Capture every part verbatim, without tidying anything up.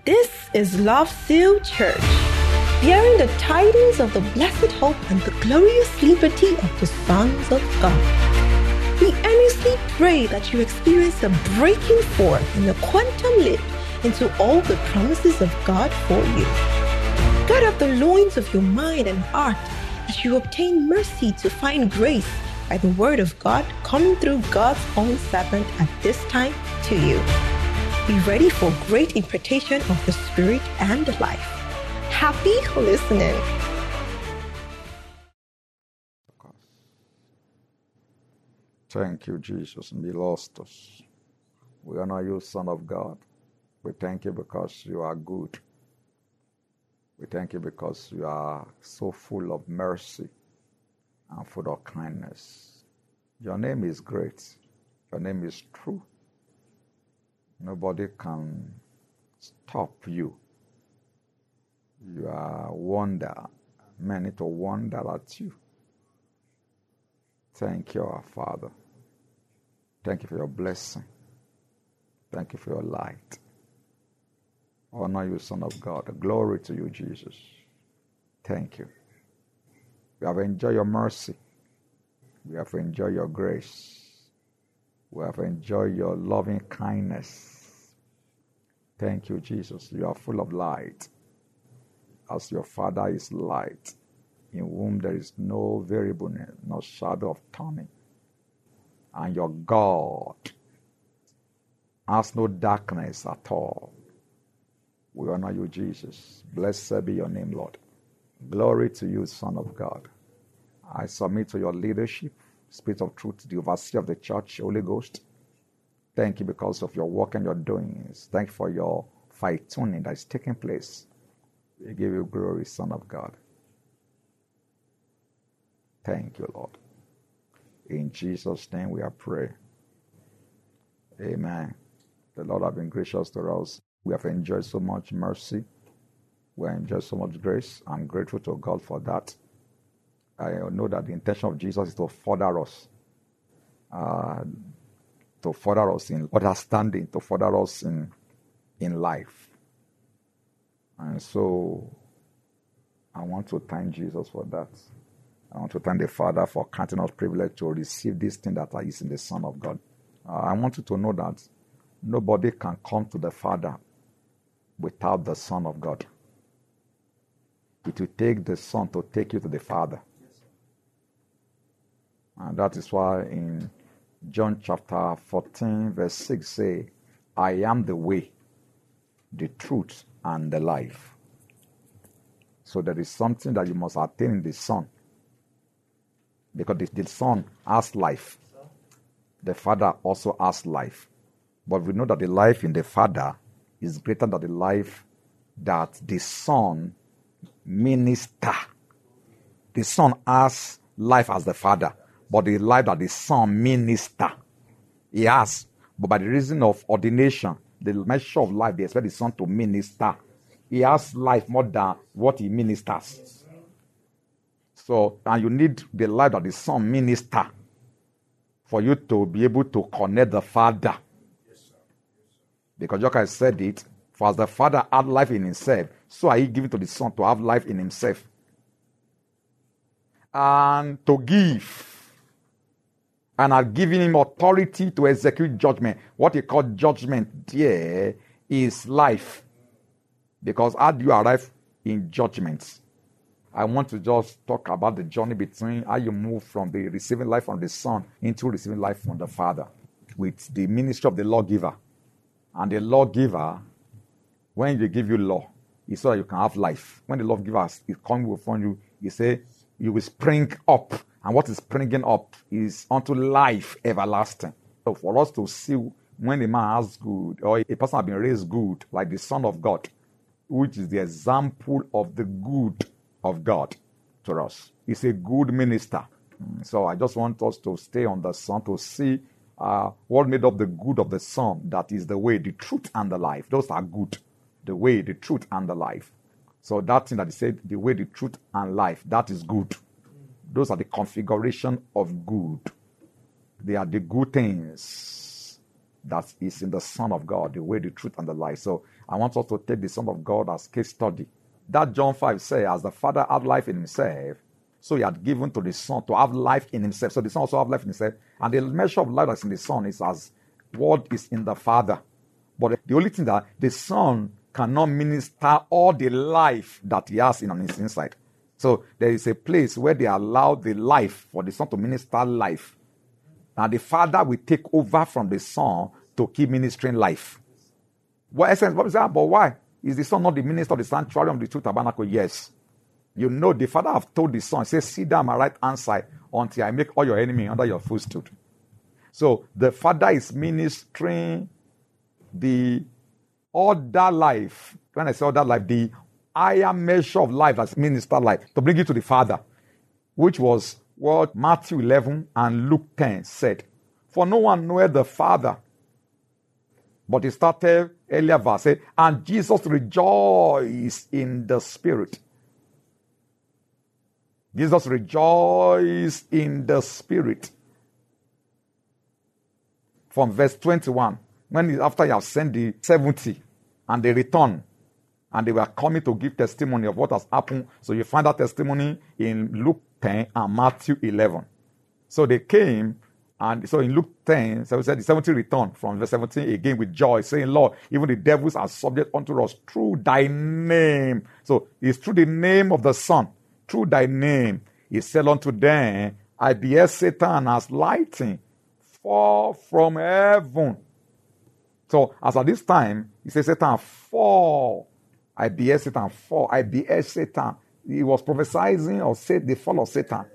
This is Love Seal Church, bearing the tidings of the blessed hope and the glorious liberty of the sons of God. We earnestly pray that you experience a breaking forth in the quantum leap into all the promises of God for you. Gird up the loins of your mind and heart as you obtain mercy to find grace by the word of God coming through God's own servant at this time to you. Be ready for great impartation of the Spirit and life. Happy listening. Thank you, Jesus. Be lost us. We honor you, Son of God. We thank you because you are good. We thank you because you are so full of mercy and full of kindness. Your name is great. Your name is true. Nobody can stop you. You are wonder. Many to wonder at you. Thank you, our Father. Thank you for your blessing. Thank you for your light. Honor you, Son of God. Glory to you, Jesus. Thank you. We have enjoyed your mercy. We have enjoyed your grace. We have enjoyed your loving kindness. Thank you, Jesus. You are full of light, as your Father is light, in whom there is no variableness, no shadow of turning. And your God has no darkness at all. We honor you, Jesus. Blessed be your name, Lord. Glory to you, Son of God. I submit to your leadership, Spirit of truth, the overseer of the church, Holy Ghost. Thank you because of your work and your doings. Thank you for your fine-tuning that is taking place. We give you glory, Son of God. Thank you, Lord. In Jesus' name we are praying. Amen. The Lord has been gracious to us. We have enjoyed so much mercy. We have enjoyed so much grace. I'm grateful to God for that. I know that the intention of Jesus is to further us, uh, to further us in understanding, to further us in, in life. And so I want to thank Jesus for that. I want to thank the Father for counting us privileged to receive this thing that is in the Son of God. Uh, I want you to know that nobody can come to the Father without the Son of God. It will take the Son to take you to the Father. And that is why in John chapter fourteen, verse six say, I am the way, the truth, and the life. So there is something that you must attain in the Son. Because the, the Son has life. The Father also has life. But we know that the life in the Father is greater than the life that the Son minister. The Son has life as the Father, but the life that the Son minister, he has. But by the reason of ordination, the measure of life, they expect the Son to minister. He has life more than what he ministers. So, and you need the life that the Son minister for you to be able to connect the Father. Because just as I said it, for as the Father had life in himself, so are he given to the Son to have life in himself. And to give. And are giving him authority to execute judgment. What he called judgment there is life. Because how do you arrive in judgments? I want to just talk about the journey between how you move from the receiving life from the Son into receiving life from the Father with the ministry of the lawgiver. And the lawgiver, when you give you law, it's so that you can have life. When the lawgiver is coming upon you, he say, you will spring up. And what is springing up is unto life everlasting. So for us to see when a man has good, or a person has been raised good, like the Son of God, which is the example of the good of God to us. He's a good minister. So I just want us to stay on the Son to see uh, what made up the good of the Son. That is the way, the truth, and the life. Those are good. The way, the truth, and the life. So that thing that he said, the way, the truth, and life, that is good. Those are the configuration of good. They are the good things that is in the Son of God, the way, the truth, and the life. So I want us to take the Son of God as case study. That John five says, as the Father had life in himself, so he had given to the Son to have life in himself. So the Son also have life in himself. And the measure of life that's in the Son is as what is in the Father. But the only thing that the Son cannot minister all the life that he has in on his inside. So there is a place where they allow the life for the Son to minister life. And the Father will take over from the Son to keep ministering life. What essence? What is that? But why? Is the Son not the minister of the sanctuary of the true tabernacle? Yes. You know, the Father have told the Son, say, sit down my right hand side until I make all your enemy under your footstool. So the Father is ministering the other life. When I say other life, the higher measure of life as minister life, to bring it to the Father, which was what Matthew eleven and Luke ten said. For no one knoweth the Father. But he started earlier verse, said, and Jesus rejoiced in the Spirit. Jesus rejoiced in the Spirit. From verse twenty-one, when he, after he have sent the seventy, and they returned, and they were coming to give testimony of what has happened. So you find that testimony in Luke ten and Matthew eleven. So they came, and so in Luke ten, so we said the seventy returned from verse seventeen again with joy, saying, Lord, even the devils are subject unto us through thy name. So it's through the name of the Son, through thy name. He said unto them, I beheld Satan as lightning fall from heaven. So as at this time, he says Satan fall. I beheld Satan fall. I beheld Satan. He was prophesying or said the fall of Satan.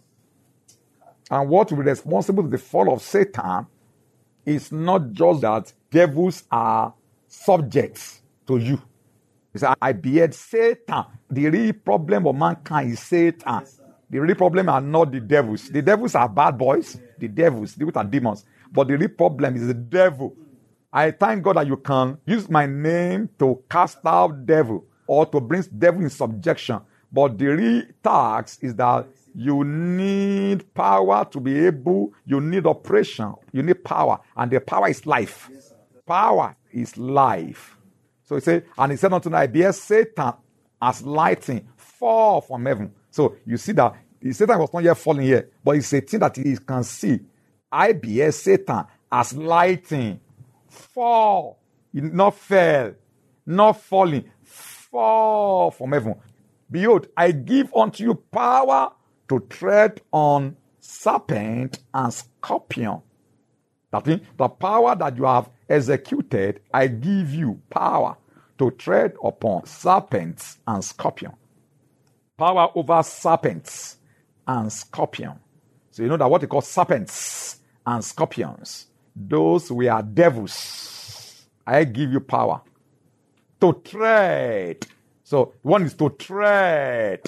And what will be responsible to the fall of Satan is not just that devils are subjects to you. He said, I beheld Satan. The real problem of mankind is Satan. The real problem are not the devils. The devils are bad boys. The devils, devils are demons. But the real problem is the devil. I thank God that you can use my name to cast out devil or to bring devil in subjection. But the real task is that you need power to be able, you need operation, you need power. And the power is life. Power is life. So he said, and he said unto me, I beheld Satan as lightning fall from heaven. So you see that Satan was not yet falling here, but it's a thing that he can see. I beheld Satan as lightning fall, not fell, not falling, fall from heaven. Behold, I give unto you power to tread on serpent and scorpion. That means the power that you have executed, I give you power to tread upon serpents and scorpion. Power over serpents and scorpion. So you know that what they call serpents and scorpions, those were devils. I give you power to tread. So one is to tread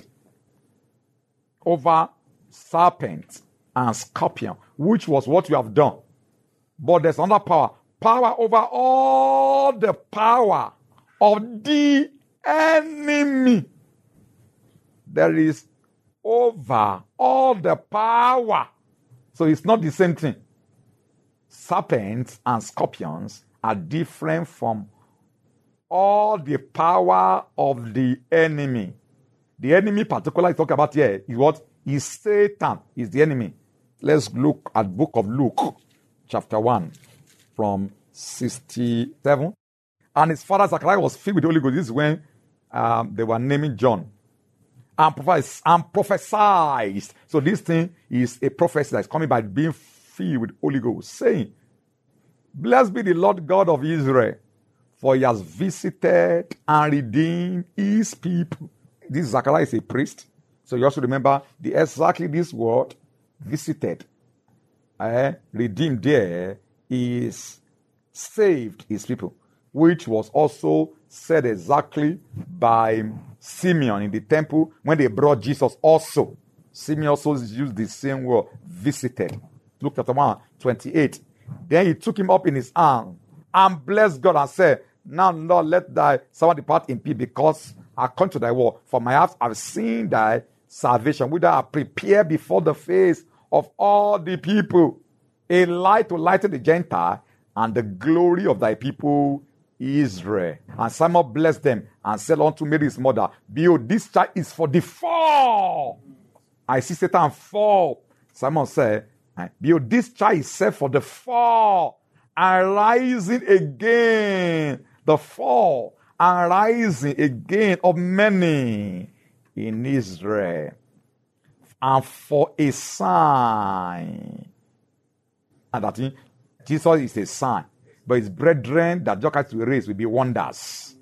over serpent and scorpion, which was what you have done. But there's another power. Power over all the power of the enemy. There is over all the power. So it's not the same thing. Serpents and scorpions are different from all the power of the enemy. The enemy particularly talk about here is what? Is Satan is the enemy. Let's look at book of Luke, chapter one, from sixty-seven. And his father Zachariah was filled with the Holy Ghost. This is when um, they were naming John. And, prophes- and prophesied. So this thing is a prophecy that is coming by being filled with Holy Ghost, saying, Blessed be the Lord God of Israel, for he has visited and redeemed his people. This Zachariah is a priest. So you also remember the exactly this word, visited, uh, redeemed there is saved his people, which was also said exactly by Simeon in the temple when they brought Jesus also. Simeon also used the same word, visited. Luke chapter one, twenty-eight. Then he took him up in his arm and blessed God and said, Now, Lord, let thy servant depart in peace, because I come to thy word. For my eyes have seen thy salvation, which thou hast prepared before the face of all the people, a light to lighten the Gentile, and the glory of thy people Israel. And Samuel blessed them and said unto Mary his mother, behold, this child is for the fall. I see Satan fall. Simon said, behold, this child is set for the fall and rising again. The fall and rising again of many in Israel. And for a sign. And that thing, Jesus is a sign. But his brethren that Jesus will raise will be wonders.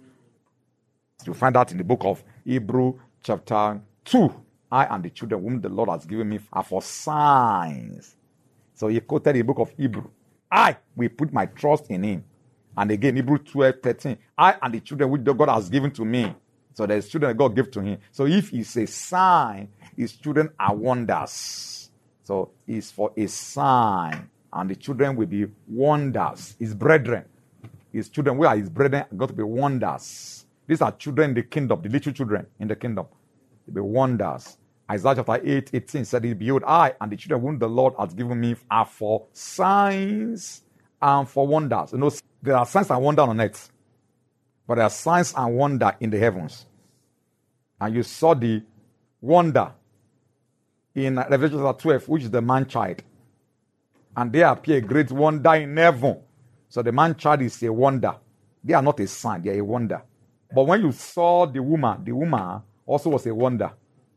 You find that in the book of Hebrews chapter two. I and the children whom the Lord has given me are for signs. So he quoted the book of Hebrews. I will put my trust in him. And again, Hebrews twelve thirteen. I and the children which God has given to me. So there's children that God gave to him. So if it's a sign, his children are wonders. So it's for a sign. And the children will be wonders. His brethren. His children, where are his brethren? Are going to be wonders. These are children in the kingdom, the little children in the kingdom. They'll be wonders. Isaiah chapter eight, eighteen said, behold, I and the children whom the Lord has given me are for signs and for wonders. You know, there are signs and wonders on earth. But there are signs and wonder in the heavens. And you saw the wonder in Revelation chapter twelve, which is the man-child. And there appear a great wonder in heaven. So the man-child is a wonder. They are not a sign, they are a wonder. But when you saw the woman, the woman also was a wonder.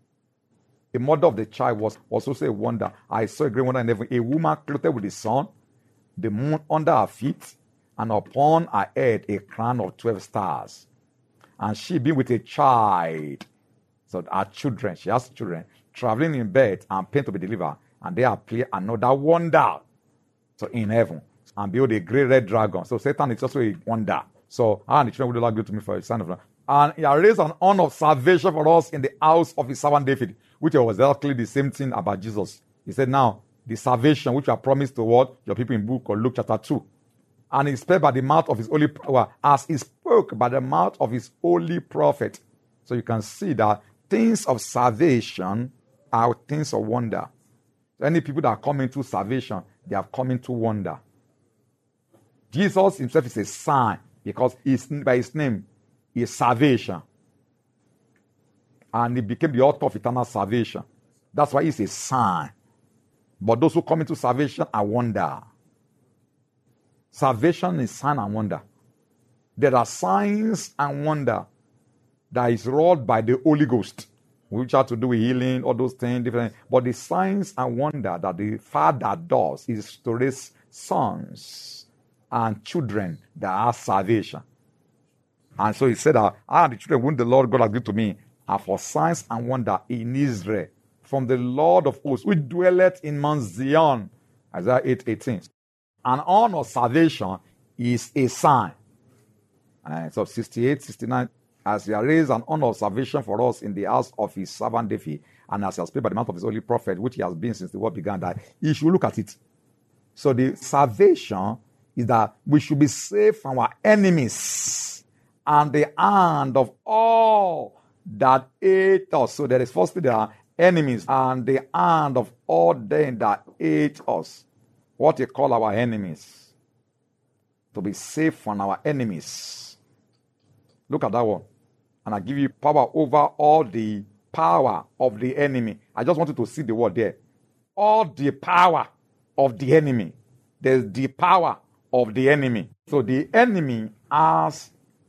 The mother of the child was, was also a wonder. I saw a great wonder in heaven. A woman clothed with the sun, the moon under her feet, and upon her head a crown of twelve stars. And she being with a child, so her children, she has children, traveling in bed and pain to be delivered. And they appear another wonder. So in heaven. And behold, a great red dragon. So Satan is also a wonder. So, and the children would like give to me for a sign of love. And he has raised an horn of salvation for us in the house of his servant David, which was exactly the same thing about Jesus. He said, now, the salvation which I promised to what? Your people in book of Luke chapter two. And he spoke by the mouth of his holy, well, as he spoke by the mouth of his holy prophet. So you can see that things of salvation are things of wonder. Any people that are coming to salvation, they are coming to wonder. Jesus himself is a sign because he's, by his name is salvation. And he became the author of eternal salvation. That's why he's a sign. But those who come into salvation are wonder. Salvation is sign and wonder. There are signs and wonder that is wrought by the Holy Ghost, which have to do with healing, all those things, different. But the signs and wonder that the Father does is to raise sons and children that are salvation. And so he said that, I and the children whom the Lord God has given to me are for signs and wonder in Israel from the Lord of hosts, which dwelleth in Mount Zion. Isaiah eight eighteen. An horn of salvation is a sign. And so sixty-eight, sixty-nine. As he has raised an honor of salvation for us in the house of his servant David, and as he has spoken by the mouth of his holy prophet, which he has been since the world began, that he should look at it. So the salvation is that we should be saved from our enemies and the hand of all that hate us. So there is firstly there are enemies and the hand of all them that hate us. What they call our enemies. To be saved from our enemies. Look at that one. And I give you power over all the power of the enemy. I just wanted to see the word there. All the power of the enemy. There's the power of the enemy. So the enemy has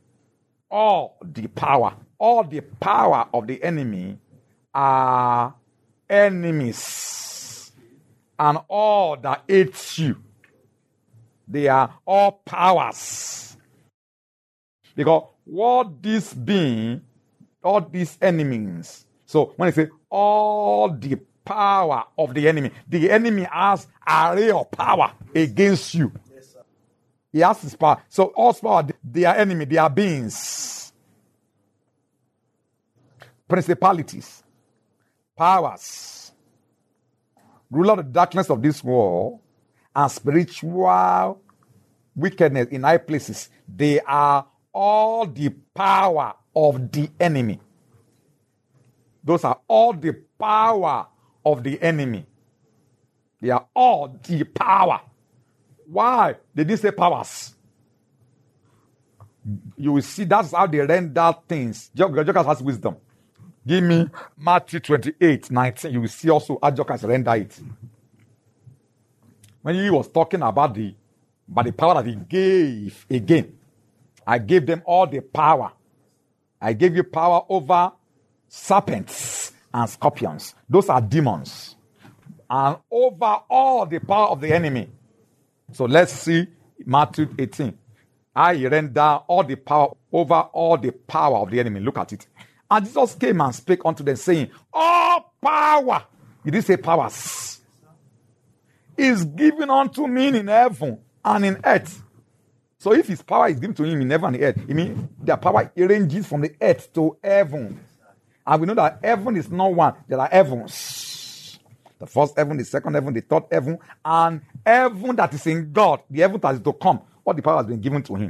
all the power. All the power of the enemy are enemies. And all that hates you, they are all powers. Because what this being, all these enemies. So when I say all the power of the enemy, the enemy has array of power against you. Yes, sir. He has his power. So all power, they are enemy, they are beings. Principalities, powers, ruler of the darkness of this world, and spiritual wickedness in high places. They are all the power of the enemy. Those are all the power of the enemy. They are all the power Why? They didn't say powers. You will see that's how they render things. Jokers has wisdom. Give me Matthew twenty-eight, nineteen. You will see also how Jokers render it. When he was talking about the, about the power that he gave again. I gave them all the power. I gave you power over serpents and scorpions. Those are demons. And over all the power of the enemy. So let's see Matthew eighteen. I render all the power over all the power of the enemy. Look at it. And Jesus came and spake unto them, saying, all power, he didn't say powers, is given unto me in heaven and in earth. So if his power is given to him in heaven and earth, it means the power ranges from the earth to heaven. And we know that heaven is not one. There are heavens. The first heaven, the second heaven, the third heaven, and heaven that is in God, the heaven that is to come. All the power has been given to him.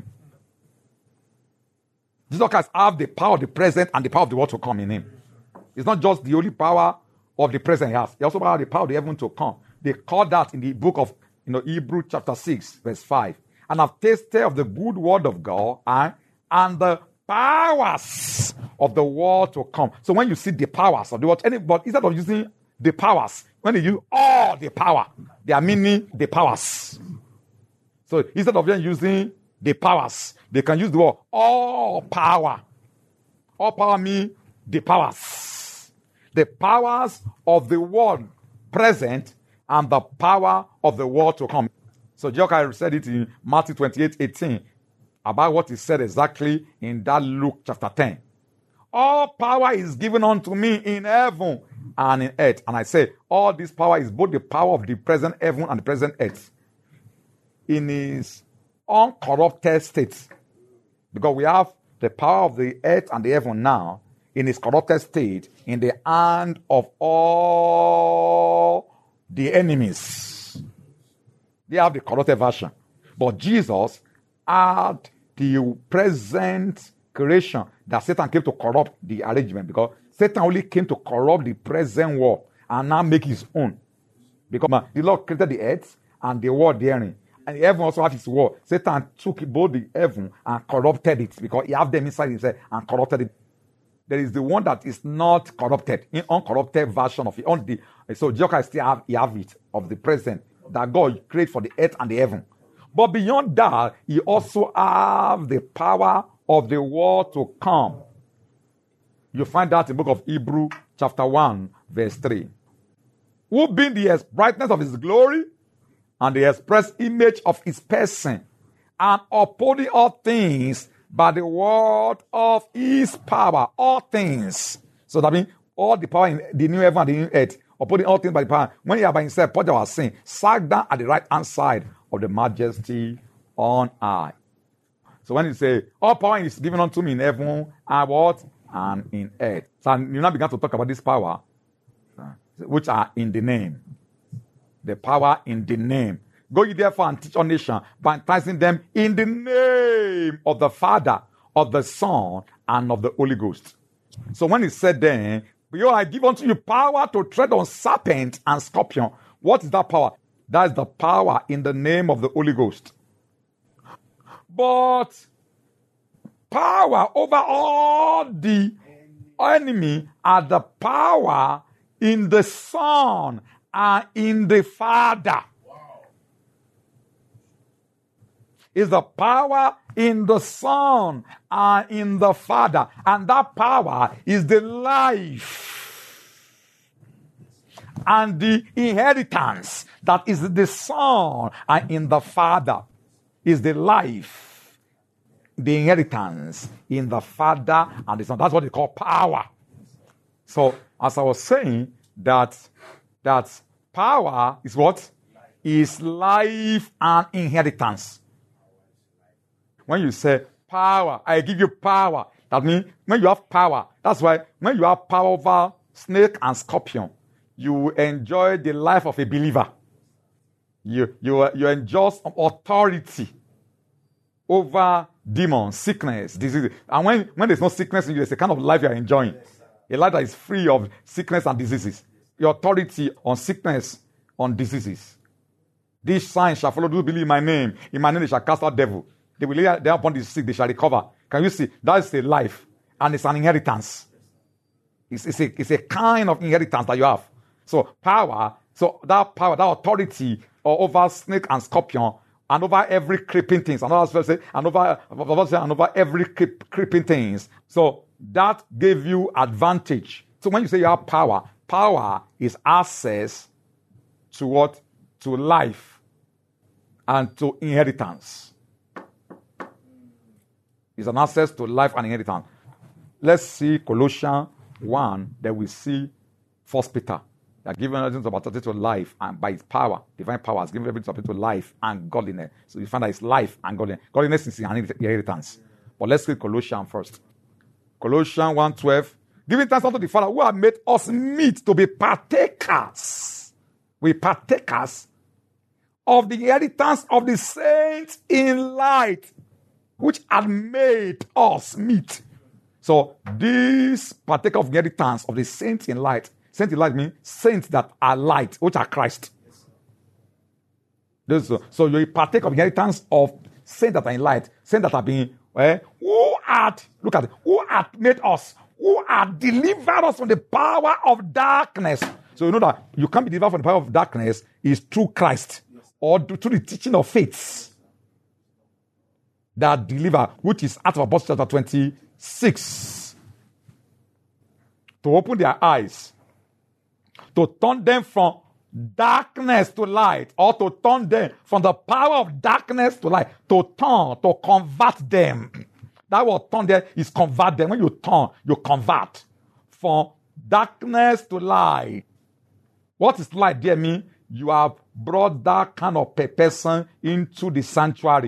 Jesus Christ has the power of the present and the power of the world to come in him. It's not just the only power of the present he has. He also has the power of the heaven to come. They call that in the book of you know, Hebrew chapter six, verse five. And I've tasted of the good word of God and, and the powers of the world to come. So when you see the powers of the world, but instead of using the powers, when they use all the power, they are meaning the powers. So instead of them using the powers, they can use the word all power. All power means the powers. The powers of the world present and the power of the world to come. So Jesus said it in Matthew twenty-eight, eighteen about what he said exactly in that Luke chapter ten. All power is given unto me in heaven and in earth. And I say, all this power is both the power of the present heaven and the present earth. In his uncorrupted state. Because we have the power of the earth and the heaven now in his corrupted state in the hand of all the enemies. They have the corrupted version. But Jesus had the present creation that Satan came to corrupt the arrangement, because Satan only came to corrupt the present world and now make his own. Because the Lord created the earth and the world therein. And the heaven also has his word. Satan took both the heaven and corrupted it because he had them inside himself and corrupted it. There is the one that is not corrupted, in uncorrupted version of it. On the, so Jesus still have, he have it of the present that God created for the earth and the heaven. But beyond that, he also have the power of the world to come. You find that in the book of Hebrews chapter one, verse three. Who being the brightness of his glory, and the express image of his person, and upholding all things by the word of his power. All things. So that means all the power in the new heaven and the new earth, upholding all things by the power. When he had by himself purged our sin, sat down at the right hand side of the majesty on high. So when you say, all power is given unto me in heaven and what? And in earth. So you now begin to talk about this power, which are in the name. The power in the name. Go ye therefore and teach all nations, baptizing them in the name of the Father, of the Son, and of the Holy Ghost. So when he said then, behold, I give unto you power to tread on serpent and scorpion. What is that power? That is the power in the name of the Holy Ghost. But power over all the enemy are the power in the Son and in the Father. Wow. Is the power in the Son and in the Father. And that power is the life and the inheritance that is the Son and in the Father. Is the life, the inheritance in the Father and the Son. That's what they call power. So, as I was saying, that that power is what? Is life and inheritance. When you say power, I give you power. That means when you have power, that's why when you have power over snake and scorpion, you enjoy the life of a believer. You, you, you enjoy some authority over demons, sickness, diseases. And when, when there's no sickness in you, there's a kind of life you're enjoying. A life that is free of sickness and diseases. Your authority on sickness, on diseases. This sign shall follow those who believe in my name. In my name they shall cast out devil. They will lay their upon the sick, they shall recover. Can you see? That is a life. And it's an inheritance. It's, it's, a, it's a kind of inheritance that you have. So power, so that power, that authority over snake and scorpion, and over every creeping thing, and over, and over, and over every creep, creeping things. So that gave you advantage. So when you say you have power, power is access to what? To life and to inheritance. It's an access to life and inheritance. Let's see Colossians one, then we see First Peter. They are given everything about to life, and by its power, divine power has given everything to life and godliness. So you find that it's life and godliness. Godliness is an inheritance. But let's read Colossians first. Colossians one twelve. Giving thanks unto the Father who have made us meet to be partakers. We partakers of the inheritance of the saints in light, which had made us meet. So this partaker of the inheritance of the saints in light. Saints in light means saints that are light, which are Christ. This, so you partake of the inheritance of saints that are in light, saints that are being, eh, who had, look at it, who had made us, who had delivered us from the power of darkness. So you know that you can't be delivered from the power of darkness is through Christ or through the teaching of faith that deliver, which is Acts of Apostles chapter twenty-six. To open their eyes, to turn them from darkness to light, or to turn them from the power of darkness to light, to turn, to convert them. That word turn there is convert them. When you turn, you convert from darkness to light. What is light there mean? You have brought that kind of person into the sanctuary.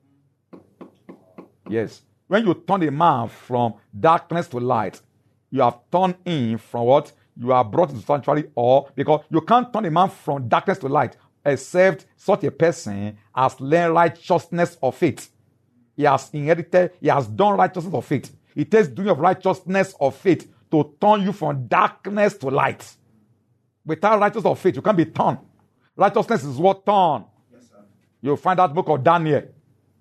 Yes. When you turn a man from darkness to light, you have turned him from what? You are brought into sanctuary, or because you can't turn a man from darkness to light except such a person has learned righteousness of faith. He has inherited, he has done righteousness of faith. It takes doing of righteousness of faith to turn you from darkness to light. Without righteousness of faith, you can't be turned. Righteousness is what turn. Yes, you'll find that book of Daniel. Yes,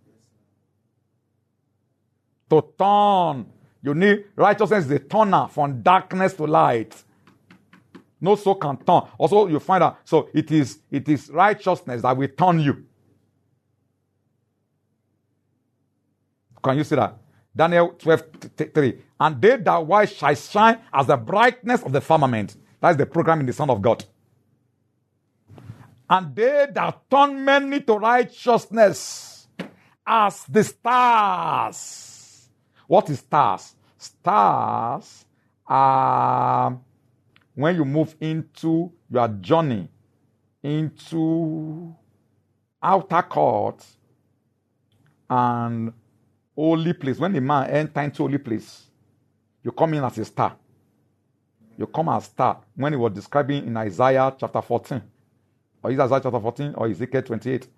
to turn, you need righteousness is a turner from darkness to light. No soul can turn. Also, you find out, so it is it is righteousness that will turn you. Can you see that? Daniel twelve three. And they that white shall shine as the brightness of the firmament. That's the program in the Son of God. And they that turn many to righteousness as the stars. What is stars? Stars are when you move into your journey into outer court and holy place. When the man enters into holy place, you come in as a star. You come as a star. When he was describing in Isaiah chapter fourteen, or is Isaiah chapter fourteen, or Ezekiel twenty-eight?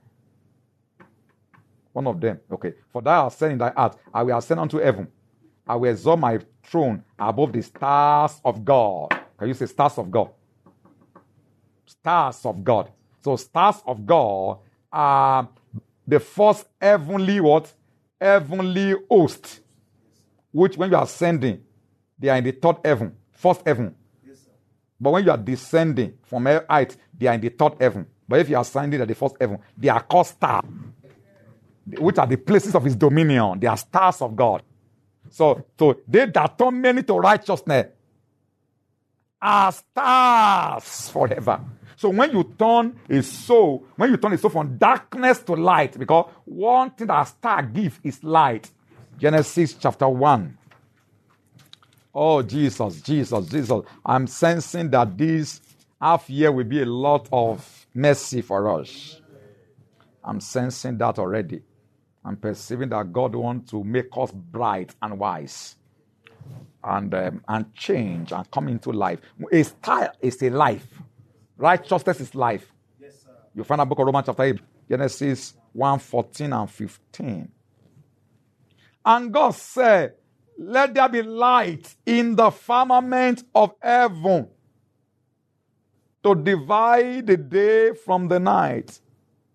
One of them. Okay. For thou hast said in thy heart, I will ascend unto heaven. I will exalt my throne above the stars of God. Can you say stars of God? Stars of God. So stars of God are the first heavenly what? Heavenly host. Which when you are ascending, they are in the third heaven. First heaven. Yes, sir. But when you are descending from height, they are in the third heaven. But if you are ascending at the first heaven, they are called stars, which are the places of his dominion. They are stars of God. So, so they that turn many to righteousness are stars forever. So when you turn a soul, when you turn a soul from darkness to light, because one thing that a star gives is light. Genesis chapter one. Oh, Jesus, Jesus, Jesus. I'm sensing that this half year will be a lot of mercy for us. I'm sensing that already. I'm perceiving that God wants to make us bright and wise and um, and change and come into life. A star is a life. Righteousness is life. Yes, sir. You find a book of Romans chapter eight, Genesis one, fourteen and fifteen. And God said, let there be light in the firmament of heaven to divide the day from the night,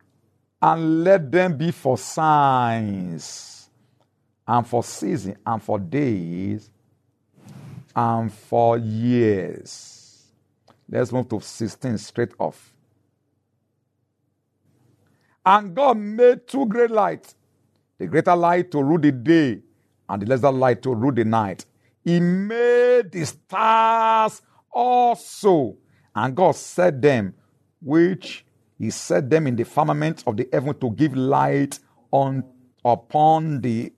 And let them be for signs, and for seasons, and for days, and for years. Let's move to sixteen straight off. And God made two great lights, the greater light to rule the day, and the lesser light to rule the night. He made the stars also, and God set them, which He set them in the firmament of the heaven to give light on upon the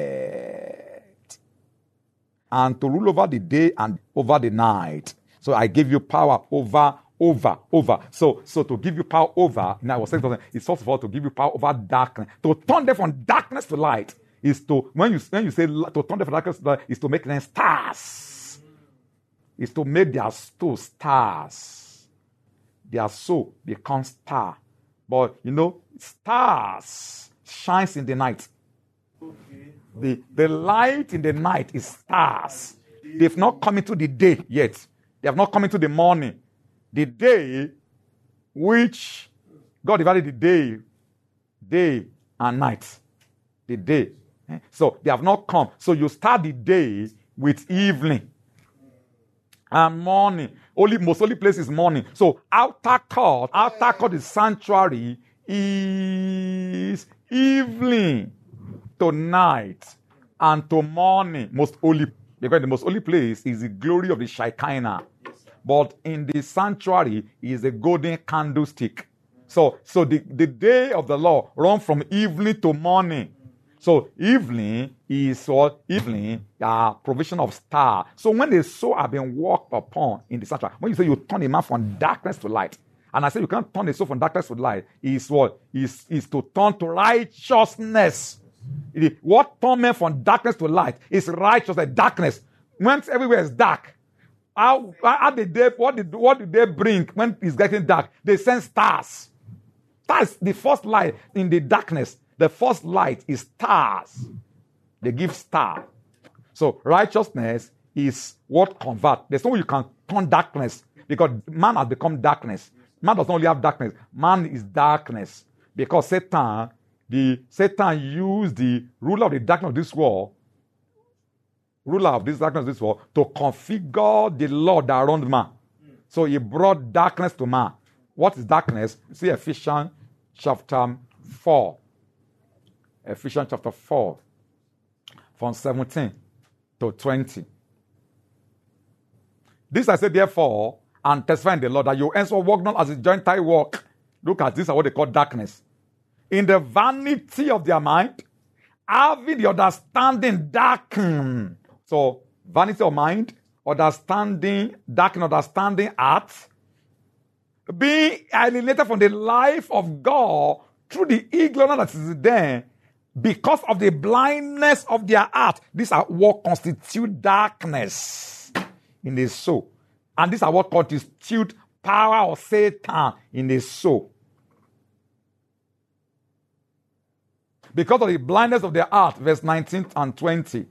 earth, and to rule over the day and over the night. So I give you power over, over, over. So, so to give you power over, now I was saying something, it's first of all to give you power over darkness, to turn them from darkness to light. Is to when you when you say to turn them from darkness to light, is to make them stars. Is to make their soul stars. Their soul becomes star. But you know, stars shines in the night. Okay. The, the light in the night is stars. They've not come into the day yet. They have not come into the morning. The day which God divided the day, day and night. The day. So they have not come. So you start the day with evening and morning. Only most holy place is morning. So outer court, outer court is sanctuary, is evening to night and to morning. Most holy, because the most holy place is the glory of the Shekinah. But in the sanctuary is a golden candlestick. So, so the, the day of the Lord run from evening to morning. So evening is what? Evening, uh, provision of star. So when the soul have been walked upon in the sanctuary, when you say you turn a man from darkness to light, and I say you can't turn the soul from darkness to light, is what? Is, is to turn to righteousness. It, what turn men from darkness to light is righteousness, darkness. When everywhere is dark, how, how did they, what did, what did they bring when it's getting dark? They send stars. That's the first light in the darkness. The first light is stars. They give star. So righteousness is what convert. There's no way you can turn darkness because man has become darkness. Man does not only have darkness. Man is darkness because Satan, the Satan used the ruler of the darkness of this world, ruler of this darkness of this world, to configure the law around man. So he brought darkness to man. What is darkness? See Ephesians chapter four. Ephesians chapter four, from seventeen to twenty. This I say, therefore, and testify in the Lord, that you henceforth walk not as the Gentile walk. Look at this, what they call darkness. In the vanity of their mind, having the understanding darkened. So, vanity of mind, understanding, darkened understanding heart, being alienated from the life of God through the ignorance that is there, because of the blindness of their heart. These are what constitute darkness in the soul. And these are what constitute power of Satan in the soul. Because of the blindness of their heart, verse nineteen and twenty.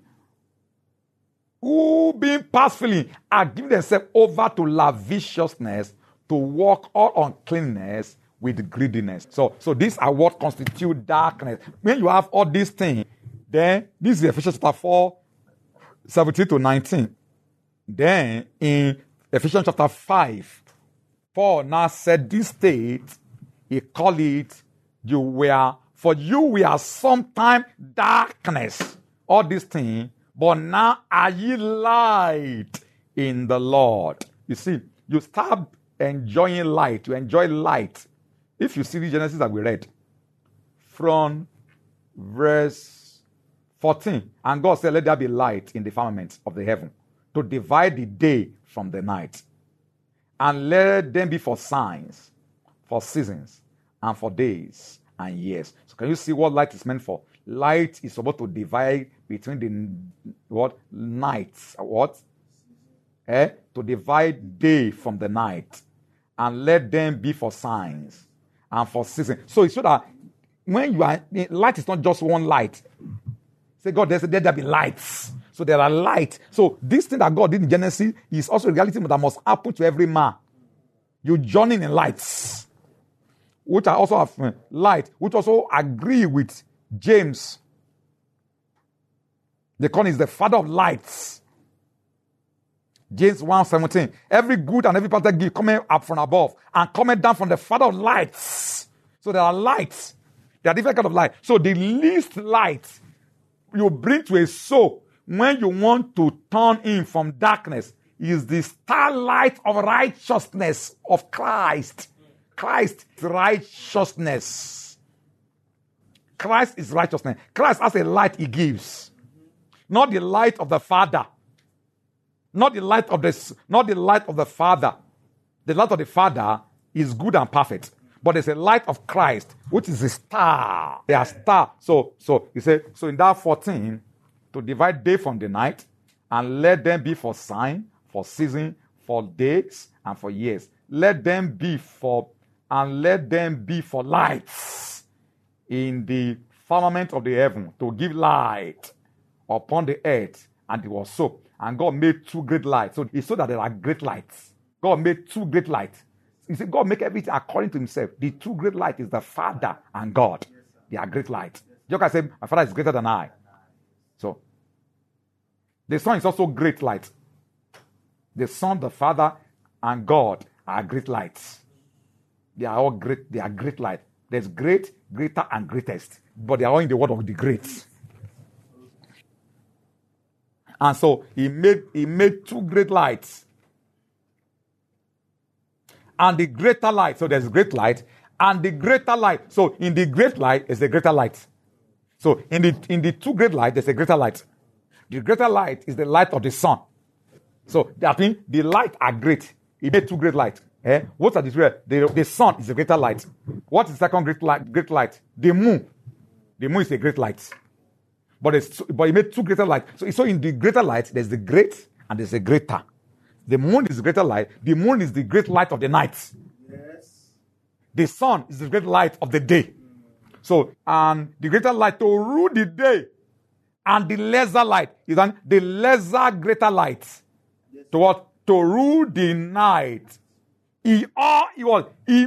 Who being pastfully are giving themselves over to lasciviousness, to walk all uncleanness with greediness. So, so these are what constitute darkness. When you have all these things, then this is Ephesians chapter four, seventeen to nineteen. Then in Ephesians chapter five, Paul now said this state, he called it, you were, for you were sometime darkness, all these things, but now are ye light in the Lord. You see, you start enjoying light, you enjoy light. If you see the Genesis that we read, from verse fourteen, and God said, let there be light in the firmament of the heaven, to divide the day from the night. And let them be for signs, for seasons, and for days and years. So can you see what light is meant for? Light is supposed to divide between the what nights, what? Eh? To divide day from the night. And let them be for signs and for seasons. So it's so that when you are, light is not just one light. Say, God, there's, there be lights. So there are lights. So this thing that God did in Genesis is also a reality that must happen to every man. You journey in lights. which are also of uh, light, which also agree with James. The Son is the Father of lights. James one seventeen. Every good and every perfect gift coming up from above and coming down from the Father of lights. So there are lights. There are different kinds of light. So the least light you bring to a soul when you want to turn in from darkness is the starlight of righteousness of Christ. Christ is righteousness. Christ is righteousness. Christ has a light he gives. Not the light of the Father. Not the light of the, not the light of the Father. The light of the Father is good and perfect. But there's a light of Christ, which is a star. They are star. So, so he said, so in that fourteen, to divide day from the night, and let them be for sign, for season, for days, and for years. Let them be for, and let them be for lights in the firmament of the heaven, to give light upon the earth. And it was so. And God made two great lights. So he saw that there are great lights. God made two great lights. He said, God make everything according to himself. The two great light is the Father and God. They are great light. Joker said, my Father is greater than I. So, the Son is also great light. The Son, the Father, and God are great lights. They are all great. They are great light. There's great, greater, and greatest. But they are all in the word of the great. And so, he made, he made two great lights. And the greater light. So there's great light. And the greater light. So in the great light is the greater light. So in the in the two great light, there's a greater light. The greater light is the light of the sun. So that means the light are great. He made two great lights. Eh? What are the two? The, the sun is a greater light. What is the second great light? Great light? The moon. The moon is a great light. But it's, but he made two greater lights. So, so in the greater light, there's the great and there's a greater. The moon is the greater light. The moon is the great light of the night. Yes. The sun is the great light of the day. So, and the greater light to rule the day, and the lesser light is on the lesser greater light. Yes. To what? To rule the night. He all he was. He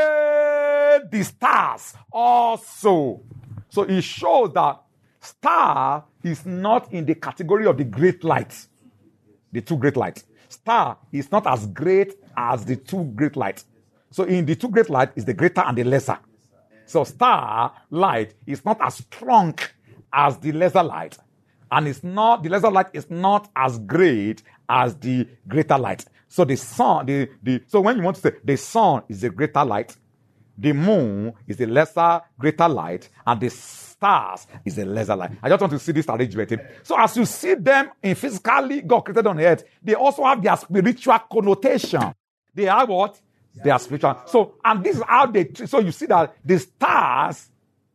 made the stars also. So it shows that star is not in the category of the great light, the two great lights. Star is not as great as the two great lights. So in the two great light is the greater and the lesser. So star light is not as strong as the lesser light. And it's not, the lesser light is not as great as the greater light. So the sun, the, the so when you want to say the sun is the greater light, the moon is the lesser greater light, and the stars is the lesser light. I just want to see this arrangement. So as you see them in physically God created on earth, they also have their spiritual connotation. They have what? They are spiritual. So, and this is how they, so you see that the stars,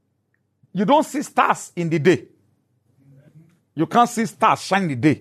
you don't see stars in the day. You can't see stars shine in the day.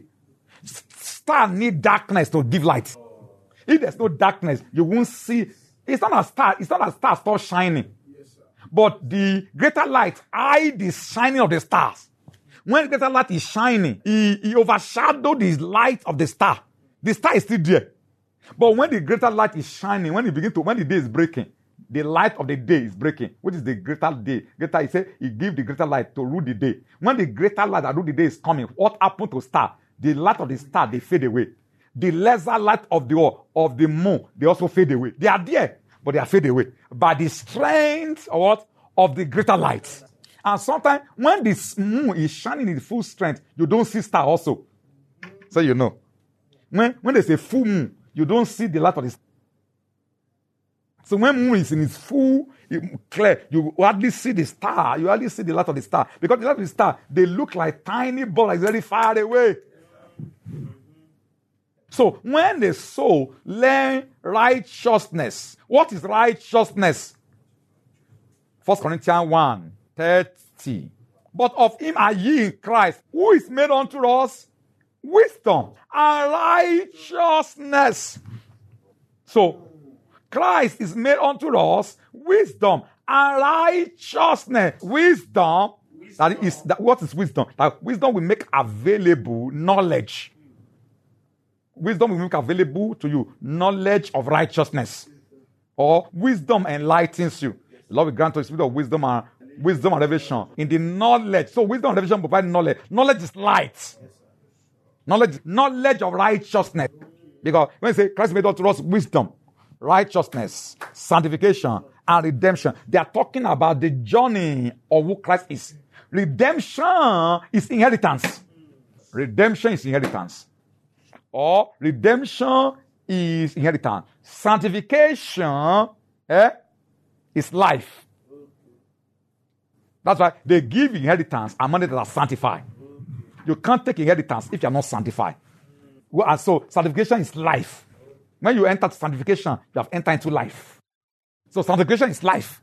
Stars need darkness to give light. If there's no darkness, you won't see. It's not a star. It's not a star start shining. Yes, sir. But the greater light hide the shining of the stars. When the greater light is shining, he, he overshadowed the light of the star. The star is still there. But when the greater light is shining, when it begin to, when the day is breaking, the light of the day is breaking, which is the greater day. Greater, he said, he give the greater light to rule the day. When the greater light that rule the day is coming, what happened to star? The light of the star, they fade away. The lesser light of the of the moon, they also fade away. They are there, but they are fade away by the strength of what? Of the greater light. And sometimes when the moon is shining in full strength, you don't see star also. So you know. When when there's a full moon, you don't see the light of the star. So when moon is in its full clear, you hardly see the star. You hardly see the light of the star. Because the light of the star, they look like tiny balls like very far away. So when the soul learn righteousness, what is righteousness? First Corinthians one thirty. But of him are ye in Christ, who is made unto us wisdom and righteousness. So Christ is made unto us wisdom and righteousness. Wisdom, that is that, what is wisdom? That wisdom will make available knowledge. Wisdom will make available to you knowledge of righteousness. Or wisdom enlightens you. Lord will grant us the spirit of wisdom and wisdom and revelation in the knowledge. So wisdom and revelation provide knowledge. Knowledge is light. Knowledge, knowledge of righteousness. Because when you say Christ made unto us wisdom, righteousness, sanctification, and redemption, they are talking about the journey of who Christ is. Redemption is inheritance. Redemption is inheritance. Or redemption is inheritance. Sanctification eh, is life. That's why they give inheritance and money that are sanctified. You can't take inheritance if you are not sanctified. Well, and so sanctification is life. When you enter sanctification, you have entered into life. So sanctification is life.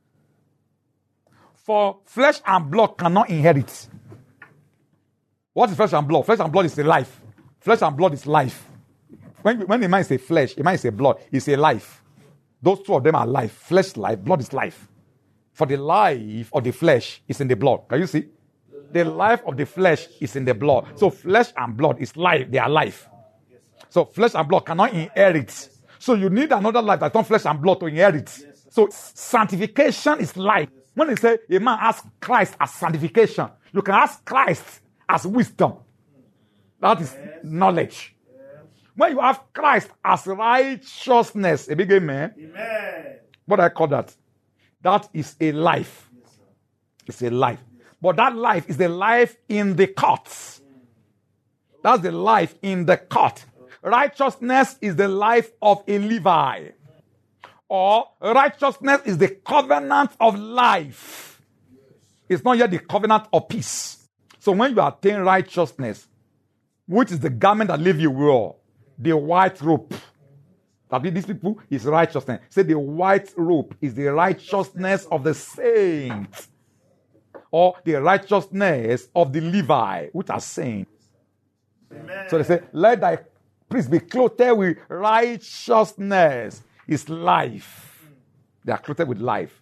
For flesh and blood cannot inherit. What is flesh and blood? Flesh and blood is a life. Flesh and blood is life. When, when a man is a flesh, a man is a blood, it's a life. Those two of them are life. Flesh is life, blood is life. For the life of the flesh is in the blood. Can you see? The life of the flesh is in the blood. So flesh and blood is life. They are life. So flesh and blood cannot inherit. So you need another life that's not flesh and blood to inherit. So sanctification is life. When they say a man asks Christ as sanctification, you can ask Christ as wisdom. That is knowledge. When you have Christ as righteousness, a big amen. Amen. What do I call that? That is a life. It's a life. But that life is the life in the courts. That's the life in the court. Righteousness is the life of a Levi. Or righteousness is the covenant of life. It's not yet the covenant of peace. So when you attain righteousness, which is the garment that Levi wore, the white robe. That these people is righteousness. Say the white robe is the righteousness of the saints. Or the righteousness of the Levi, which are saints. Amen. So they say, let thy priest be clothed with righteousness. Is life. They are clothed with life.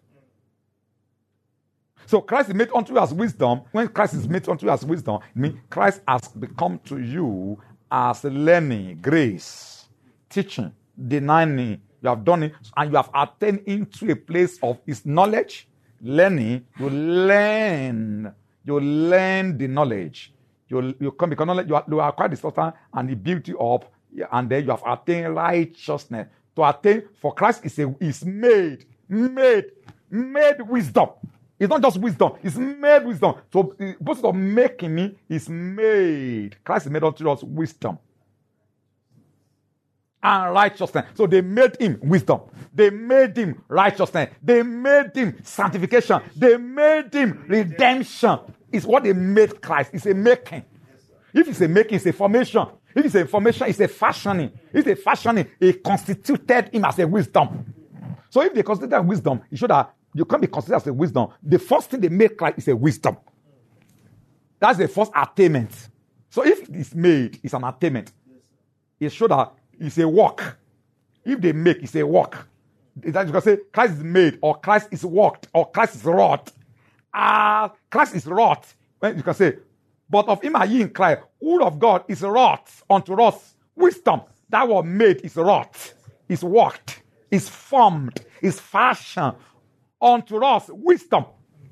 So Christ is made unto you as wisdom. When Christ is made unto you as wisdom, it means Christ has become to you as learning, grace, teaching, denying. You have done it, and you have attained into a place of his knowledge, learning. You learn. You learn the knowledge. You, you come become knowledge. You, are, you acquire the substance and the beauty of, and then you have attained righteousness. To attain, for Christ is, a, is made, made, made wisdom. It's not just wisdom, it's made wisdom. So the process of making me is made. Christ is made unto us wisdom and righteousness. So they made him wisdom. They made him righteousness. They made him sanctification. They made him redemption. It's what they made Christ. It's a making. If it's a making, it's a formation. If it's a formation, it's a fashioning. If it's a fashioning, it constituted him as a wisdom. So if they consider wisdom, it should have, you can't be considered as a wisdom. The first thing they make Christ is a wisdom. That's the first attainment. So if it's made, it's an attainment. It should have, it's a work. If they make, it's a work. That you can say Christ is made, or Christ is worked, or Christ is wrought. Ah, uh, Christ is wrought. When you can say, but of him are ye in Christ, word of God is wrought unto us wisdom. That was made is wrought, is worked, is formed, is fashioned unto us wisdom.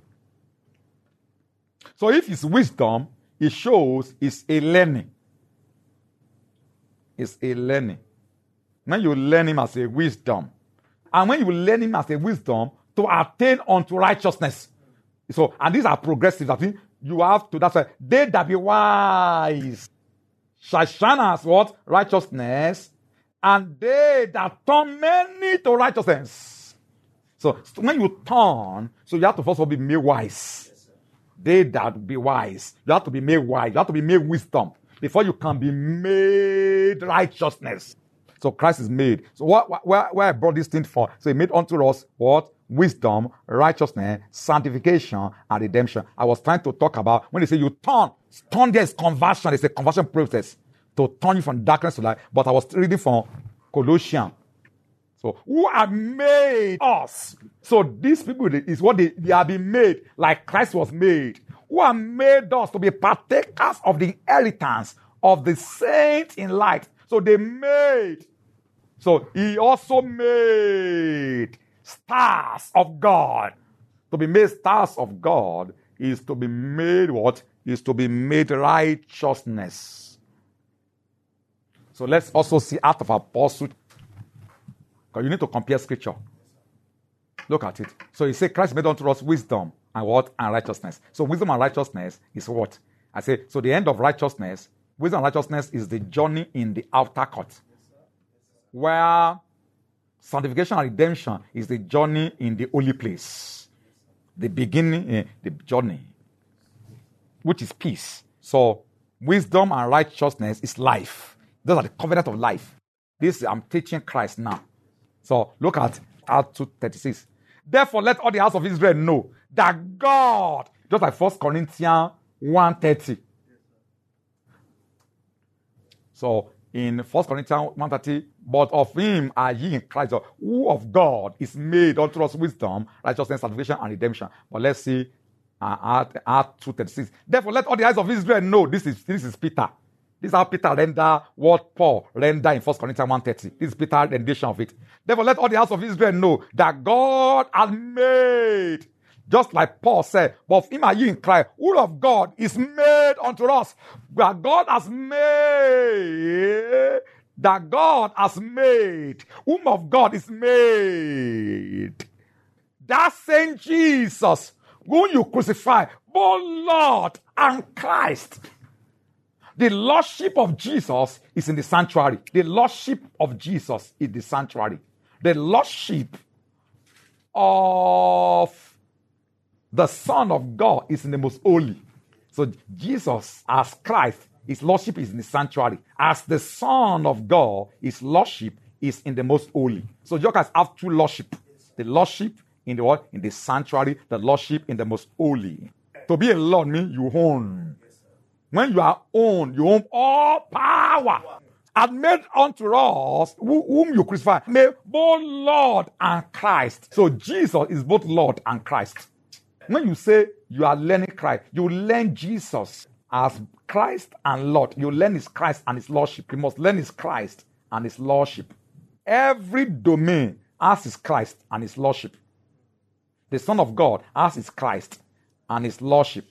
So if it's wisdom, it shows it's a learning. It's a learning. When you learn him as a wisdom, and when you learn him as a wisdom to attain unto righteousness. So, and these are progressive. I think you have to, that's why they that be wise shall shine as what? Righteousness. And they that turn many to righteousness. So, so when you turn, so you have to first of all be made wise. They that be wise. You have to be made wise. You have to be made wisdom before you can be made righteousness. So Christ is made. So what, what where, where I brought this thing for? So he made unto us what? Wisdom, righteousness, sanctification, and redemption. I was trying to talk about when they say you turn, turn there is conversion. It's a conversion process to turn you from darkness to light. But I was reading from Colossians. So who have made us? So these people is what they, they have been made, like Christ was made. Who have made us to be partakers of the inheritance of the saints in light. So they made. So he also made stars of God. To be made stars of God is to be made what? Is to be made righteousness. So let's also see Acts of Apostles. Because you need to compare scripture. Look at it. So he said Christ made unto us wisdom and what? And righteousness. So wisdom and righteousness is what? I say, so the end of righteousness, wisdom and righteousness is the journey in the outer court. Where sanctification and redemption is the journey in the holy place. The beginning, uh, the journey, which is peace. So wisdom and righteousness is life. Those are the covenant of life. This I'm teaching Christ now. So look at Acts two thirty-six. Therefore, let all the house of Israel know that God, just like First Corinthians one thirty. So in First Corinthians one thirty, but of him are ye in Christ, who of God is made unto us wisdom, righteousness, salvation, and redemption. But let's see uh, Acts two thirty-six. Therefore, let all the eyes of Israel know, this is this is Peter. This is how Peter render what Paul render in First Corinthians one thirty. This is Peter's rendition of it. Therefore, let all the house of Israel know that God has made, just like Paul said, but of him are ye in Christ, who of God is made unto us. That God has made, that God has made, whom of God is made. That same Jesus, whom you crucify, both Lord and Christ. The Lordship of Jesus is in the sanctuary. The Lordship of Jesus is the sanctuary. The Lordship of the Son of God is in the most holy. So Jesus as Christ, his Lordship is in the sanctuary. As the Son of God, his Lordship is in the most holy. So you guys have two Lordship. The Lordship in the what? In the sanctuary. The Lordship in the most holy. To be a Lord means you own. When you are owned, you own all power. And made unto us, whom you crucify, made both Lord and Christ. So Jesus is both Lord and Christ. When you say you are learning Christ, you learn Jesus as Christ and Lord. You learn his Christ and his Lordship. You must learn his Christ and his Lordship. Every domain has his Christ and his Lordship. The Son of God has his Christ and his Lordship.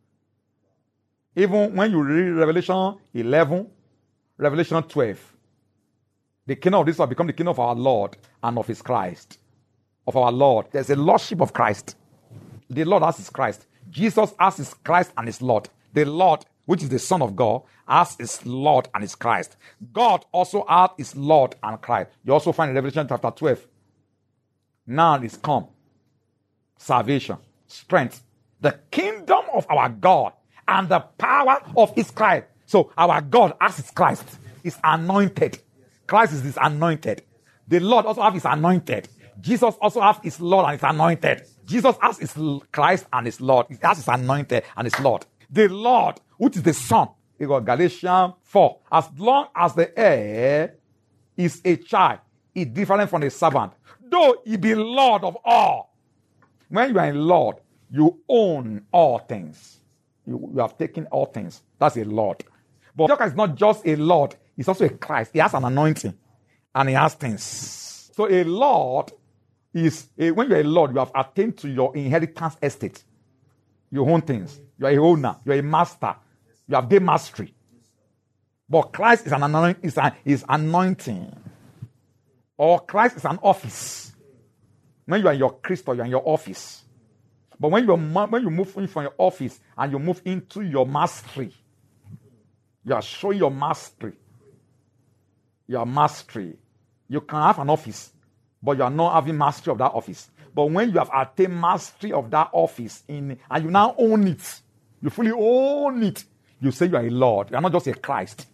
Even when you read Revelation eleven, Revelation twelve, the kingdom of this will become the kingdom of our Lord and of his Christ. Of our Lord. There's a Lordship of Christ. The Lord has his Christ. Jesus has his Christ and his Lord. The Lord, which is the Son of God, has his Lord and his Christ. God also has his Lord and Christ. You also find in Revelation chapter twelve. Now is come. Salvation, strength, the kingdom of our God, and the power of his Christ. So our God has his Christ. Is anointed. Christ is his anointed. The Lord also has his anointed. Jesus also has his Lord and his anointed. Jesus has his Christ and his Lord. He has his anointed and his Lord. The Lord, which is the Son. You got Galatians four. As long as the heir is a child, is different from the servant. Though he be Lord of all. When you are in Lord, you own all things. You, you have taken all things. That's a Lord. But Jesus is not just a Lord. He's also a Christ. He has an anointing. And he has things. So a Lord is, a, when you're a Lord, you have attained to your inheritance estate. You own things. You are a owner. You are a master. You have gained mastery. But Christ is an, anoint, is, an, is anointing. Or Christ is an office. When you are in your Christ or you are in your office. But when you, when you move in from your office and you move into your mastery, you are showing your mastery. Your mastery. You can have an office, but you are not having mastery of that office. But when you have attained mastery of that office in, and you now own it, you fully own it, you say you are a Lord. You are not just a Christ.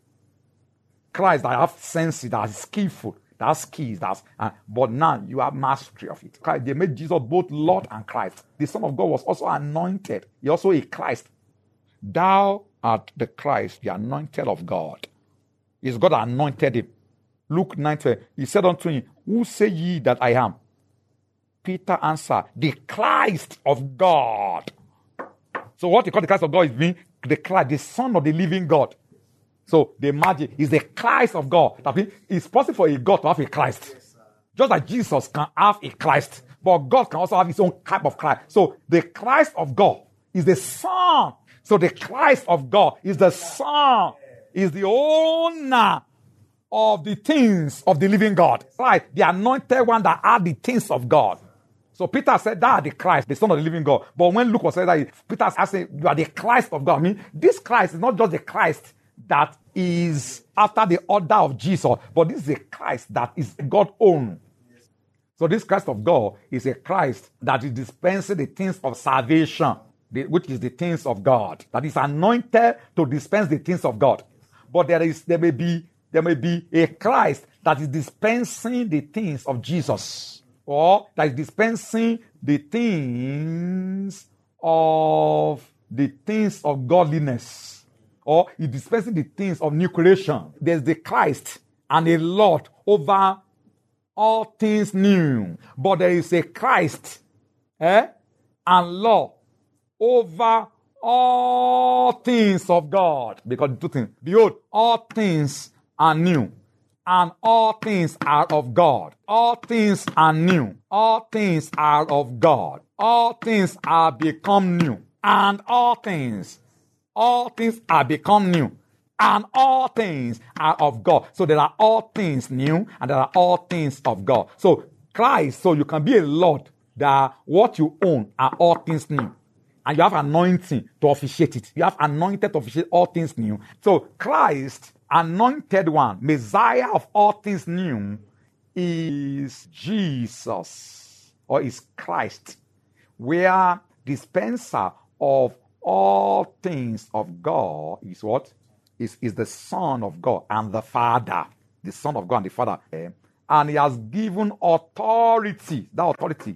Christ that have sense, that is skillful, that has keys, that's, uh, but now you have mastery of it. Christ, they made Jesus both Lord and Christ. The Son of God was also anointed. He also a Christ. Thou art the Christ, the anointed of God. Is God anointed him. Luke nine twelve. He said unto him, who say ye that I am? Peter answered, the Christ of God. So what you call the Christ of God is being the Christ, the Son of the living God. So the imagine is the Christ of God. That means it's possible for a God to have a Christ. Just like Jesus can have a Christ, but God can also have his own type of Christ. So the Christ of God is the Son. So the Christ of God is the Son, is the owner of the things of the living God. Right? The anointed one that are the things of God. So Peter said that the Christ, the Son of the living God. But when Luke was saying that, Peter said, you are the Christ of God. I mean, this Christ is not just the Christ that is after the order of Jesus, but this is a Christ that is God's own. So this Christ of God is a Christ that is dispensing the things of salvation, which is the things of God. That is anointed to dispense the things of God. But there is, there may be, there may be a Christ that is dispensing the things of Jesus. Or that is dispensing the things of the things of godliness. Or is dispensing the things of new creation. There's the Christ and a Lord over all things new. But there is a Christ eh, and Lord over all things of God. Because the two things. Behold, all things are new. And all things are of God. All things are new. All things are of God. All things are become new. And all things, all things are become new. And all things are of God. So there are all things new and there are all things of God. So Christ, so you can be a Lord that what you own are all things new. And you have anointing to officiate it. You have anointed to officiate all things new. So Christ, anointed one, Messiah of all things new, is Jesus, or is Christ, where dispenser of all things of God is what? Is, is the Son of God and the Father. The Son of God and the Father. And he has given authority, that authority,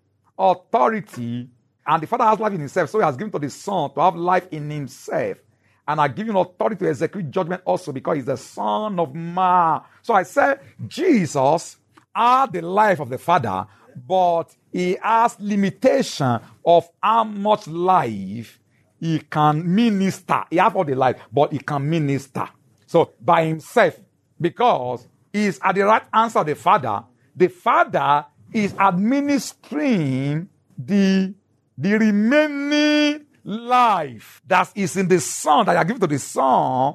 authority, and the Father has life in himself, so he has given to the Son to have life in himself. And I give him authority to execute judgment also because he's the Son of Man. So I said, Jesus had the life of the Father, but he has limitation of how much life he can minister. He has all the life, but he can minister. So by himself, because he is at the right answer of the Father, the Father is administering the, the remaining life that is in the Son, that you are given to the Son,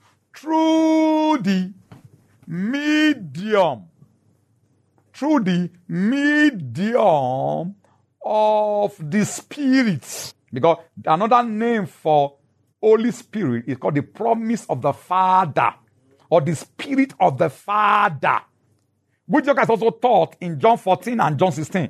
through the medium, through the medium of the Spirit. Because another name for Holy Spirit is called the promise of the Father, or the Spirit of the Father, which you guys also taught in John fourteen and John sixteen.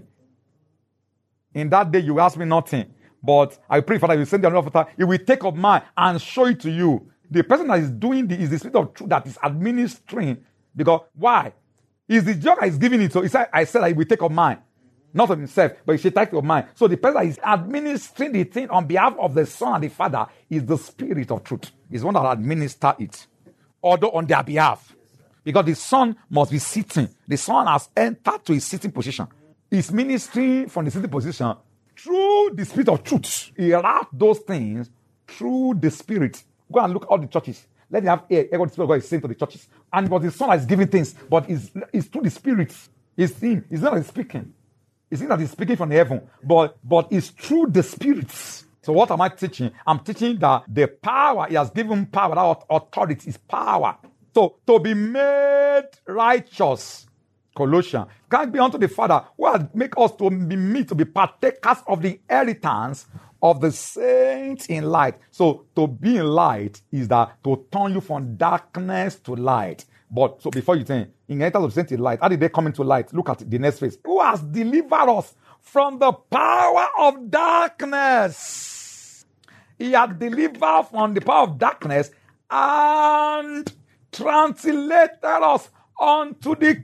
In that day you ask me nothing. But I pray, Father, you send the another Father, he will take up mine and show it to you. The person that is doing the is the Spirit of truth that is administering. Because why? Is the job that is giving it. So he said, I said that he will take up mine. Not of himself, but he should take up mine. So the person that is administering the thing on behalf of the Son and the Father is the Spirit of truth. Is one that administers it. Although on their behalf. Because the Son must be sitting. The Son has entered to his sitting position. He's ministering from the sitting position through the Spirit of truth. He wrote those things through the Spirit. Go and look at all the churches. Let them have ear, hear what the Spirit of God is saying to the churches. And but the Son is giving things, but it's, it's through the Spirit. It's him. It's not that he's speaking. It's not that he's speaking from heaven, but, but it's through the Spirit. So what am I teaching? I'm teaching that the power, he has given power, that authority is power. So to be made righteous, Colossians, can't be unto the Father who has make us to be meet, to be partakers of the inheritance of the saints in light. So to be in light is that to turn you from darkness to light. But so before you think, inheritance of the saints in light, how did they come into light? Look at the next phrase. Who has delivered us from the power of darkness? He has delivered from the power of darkness and translated us unto the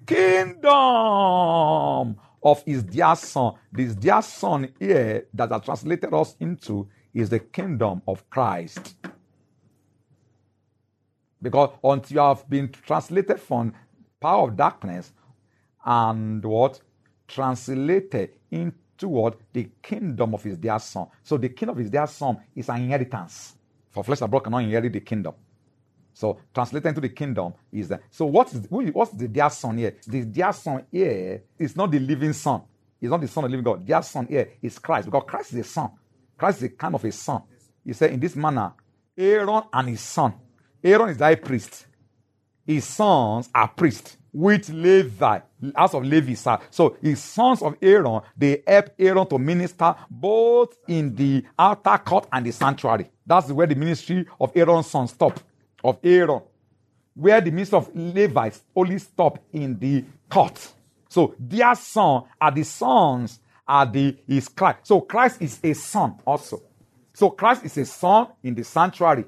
kingdom of his dear Son. This dear Son here that has translated us into is the kingdom of Christ. Because until you have been translated from power of darkness and what? Translated into what? The kingdom of his dear Son. So the kingdom of his dear Son is an inheritance. For flesh and blood cannot inherit the kingdom. So translated into the kingdom is that. So what is what's the dear son here? The dear son here is not the living son. It's not the son of the living God. Dear son here is Christ, because Christ is a son. Christ is a kind of a son. He said in this manner, Aaron and his son. Aaron is the high priest. His sons are priests, which Levi, house of Levi, sir. So his sons of Aaron, they help Aaron to minister both in the outer court and the sanctuary. That's where the ministry of Aaron's sons stop. Of Aaron. Where the ministry of Levi only stop in the court. So their son are the sons are the is Christ. So Christ is a son also. So Christ is a son in the sanctuary.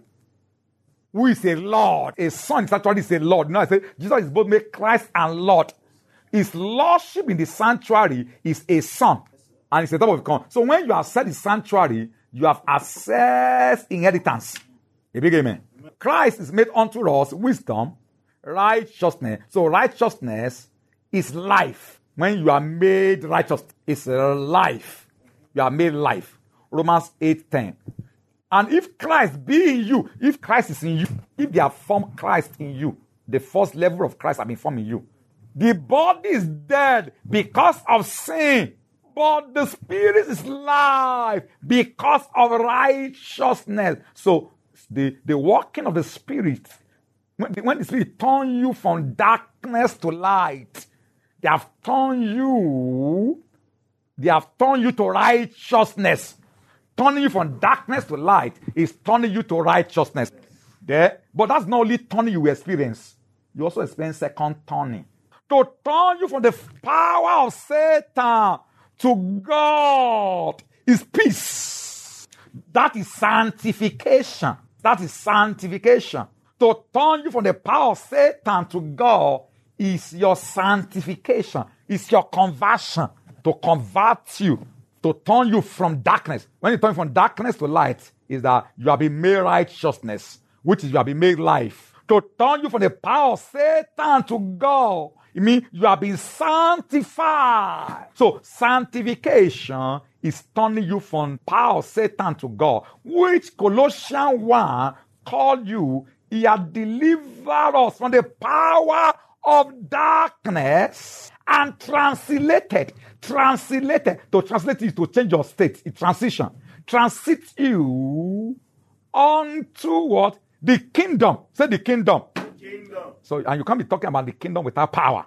Who is a Lord? A son in the sanctuary is a Lord. You know, I say Jesus is both made Christ and Lord. His lordship in the sanctuary is a son. And it's a type of con. So when you have set the sanctuary, you have access inheritance. A big amen. Christ is made unto us wisdom, righteousness. So righteousness is life. When you are made righteous, it's life. You are made life. Romans eight ten. And if Christ be in you, if Christ is in you, if they have formed Christ in you, the first level of Christ have been formed in you, the body is dead because of sin, but the spirit is life because of righteousness. So the, the working of the spirit, when the, when the spirit turns you from darkness to light, they have turned you, they have turned you to righteousness. Turning you from darkness to light is turning you to righteousness. There, but that's not only turning you experience. You also experience second turning. To turn you from the power of Satan to God is peace. That is sanctification. That is sanctification. To turn you from the power of Satan to God is your sanctification. It's your conversion. To convert you. To turn you from darkness. When you turn from darkness to light, is that you have been made righteousness, which is you have been made life. To turn you from the power of Satan to God, it means you have been sanctified. So sanctification is turning you from power of Satan to God, which Colossians one called you, he had delivered us from the power of darkness and translated, translated, to translate is to change your state, it transition, transit you onto what? The kingdom. Say the kingdom. Kingdom. So, and you can't be talking about the kingdom without power.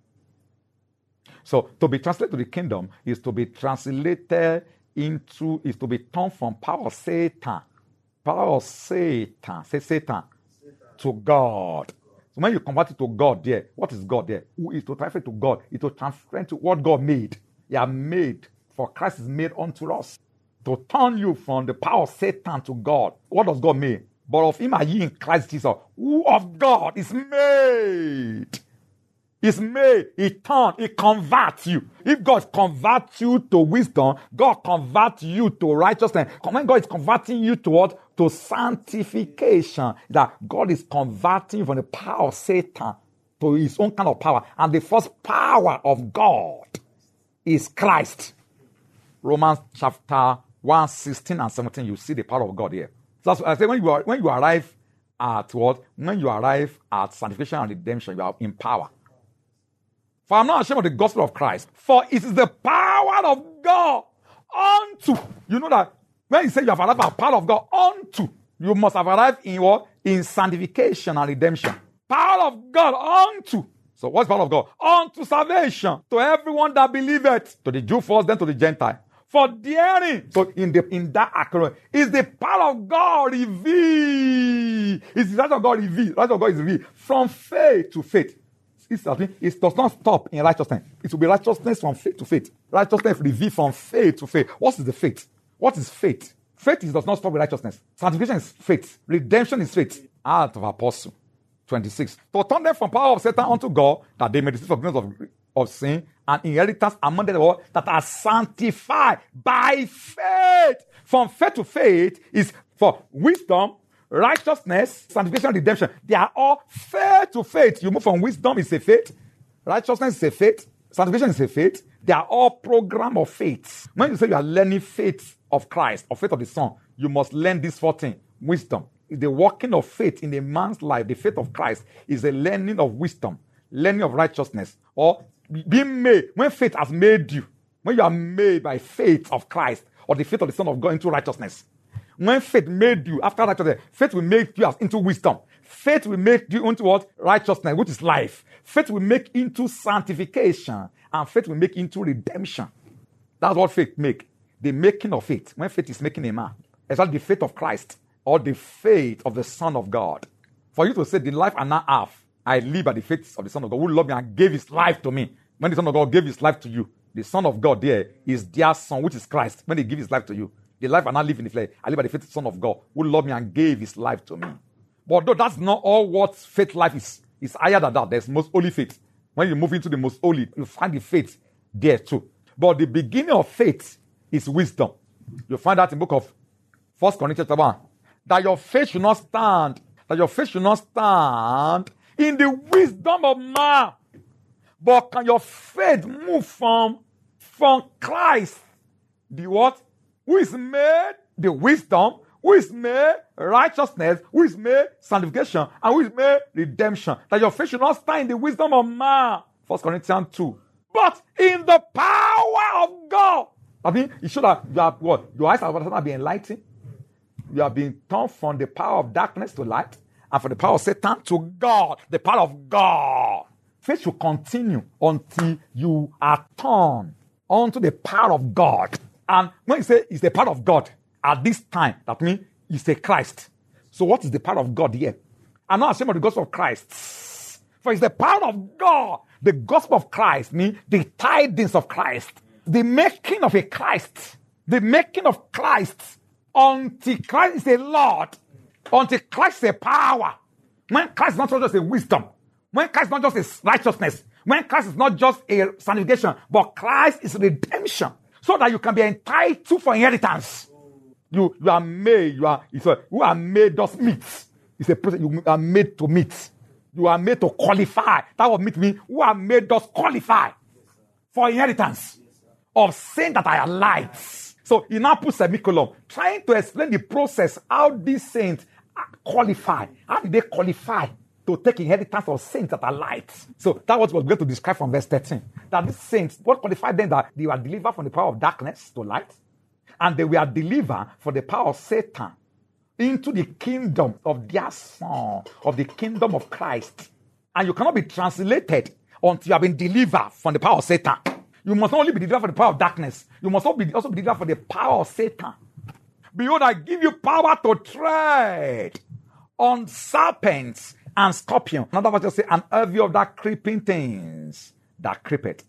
So, to be translated to the kingdom is to be translated into, is to be turned from power of Satan, power of Satan, say Satan, Satan. To God. So when you convert it to God there, what is God there? Who is to transfer to God? It will transfer to what God made. You are made, for Christ is made unto us. To turn you from the power of Satan to God. What does God mean? But of him are ye in Christ Jesus, who of God is made. Is made, he turns, he converts you. If God converts you to wisdom, God converts you to righteousness. When God is converting you to what? To sanctification. That God is converting you from the power of Satan to his own kind of power. And the first power of God is Christ. Romans chapter one, sixteen and seventeen, you see the power of God here. So that's what I say, when you, are, when you arrive at what? When you arrive at sanctification and redemption, you are in power. For I'm not ashamed of the gospel of Christ, for it is the power of God unto. You know that when you say you have arrived at the power of God unto, you must have arrived in what? In sanctification and redemption. Power of God unto. So what's the power of God? Unto salvation, to everyone that believeth, to the Jew first, then to the Gentile. For daring, so in the in that acronym, is the power of God revealed. Is the right of God revealed. Right of God is revealed from faith to faith. It does not stop in righteousness. It will be righteousness from faith to faith. Righteousness revealed from faith to faith. What is the faith? What is faith? Faith is, does not stop with righteousness. Sanctification is faith. Redemption is faith. Act of Apostle twenty-six. To turn them from power of Satan unto God, that they may receive forgiveness of, of sin and inheritance among them that are sanctified by faith. From faith to faith is for wisdom, righteousness, sanctification, redemption. They are all faith to faith. You move from wisdom is a faith. Righteousness is a faith. Sanctification is a faith. They are all program of faith. When you say you are learning faith of Christ, or faith of the Son, you must learn this four things. Wisdom, the working of faith in a man's life, the faith of Christ, is a learning of wisdom, learning of righteousness, or being made. When faith has made you, when you are made by faith of Christ or the faith of the Son of God into righteousness, when faith made you, after righteousness, faith will make you into wisdom. Faith will make you into what? Righteousness, which is life. Faith will make into sanctification, and faith will make into redemption. That's what faith make. The making of faith. When faith is making a man, it's like the faith of Christ or the faith of the Son of God. For you to say, the life I now have, I live by the faith of the Son of God, who loved me and gave his life to me. When the Son of God gave his life to you, the Son of God there is their Son, which is Christ. When he gave his life to you, the life I now live in the flesh, I live by the faith of the Son of God, who loved me and gave his life to me. But though that's not all what faith life is, it's higher than that. There's most holy faith. When you move into the most holy, you find the faith there too. But the beginning of faith is wisdom. You find that in the book of First Corinthians chapter one. That your faith should not stand. That your faith should not stand in the wisdom of man. But can your faith move from, from Christ? The what? Who is made the wisdom, who is made righteousness, who is made sanctification, and who is made redemption. That your faith should not stand in the wisdom of man. First Corinthians two. But in the power of God. I mean, it should have, you have what? Your eyes have been enlightened. You have been turned from the power of darkness to light, and from the power of Satan to God, the power of God. Faith should continue until you are turned onto the power of God. And when you say it's the power of God, at this time, that means it's a Christ. So what is the power of God here? I'm not ashamed of the gospel of Christ. For it's the power of God. The gospel of Christ means the tidings of Christ. The making of a Christ. The making of Christ. Until Christ is a Lord. Until Christ is a power. When Christ is not just a wisdom. When Christ is not just a righteousness. When Christ is not just a sanctification. But Christ is redemption. So that you can be entitled for inheritance. You, you are made. You are, it's a, you are made just meet. It's a process. You are made to meet. You are made to qualify. That would meet me. Who are made just qualify for inheritance of sin that are lights. So he now puts semicolon, trying to explain the process, how these saints qualify. How did they qualify to take inheritance of saints that are lights? So that was what we're going to describe from verse thirteen. That these saints, what qualified them? That they were delivered from the power of darkness to light, and they were delivered from the power of Satan into the kingdom of their Son, of the kingdom of Christ. And you cannot be translated until you have been delivered from the power of Satan. You must not only be delivered from the power of darkness, you must also be, also be delivered from the power of Satan. Behold, I give you power to tread on serpents and scorpions. Another verse just say, and every of that creeping things that creepeth.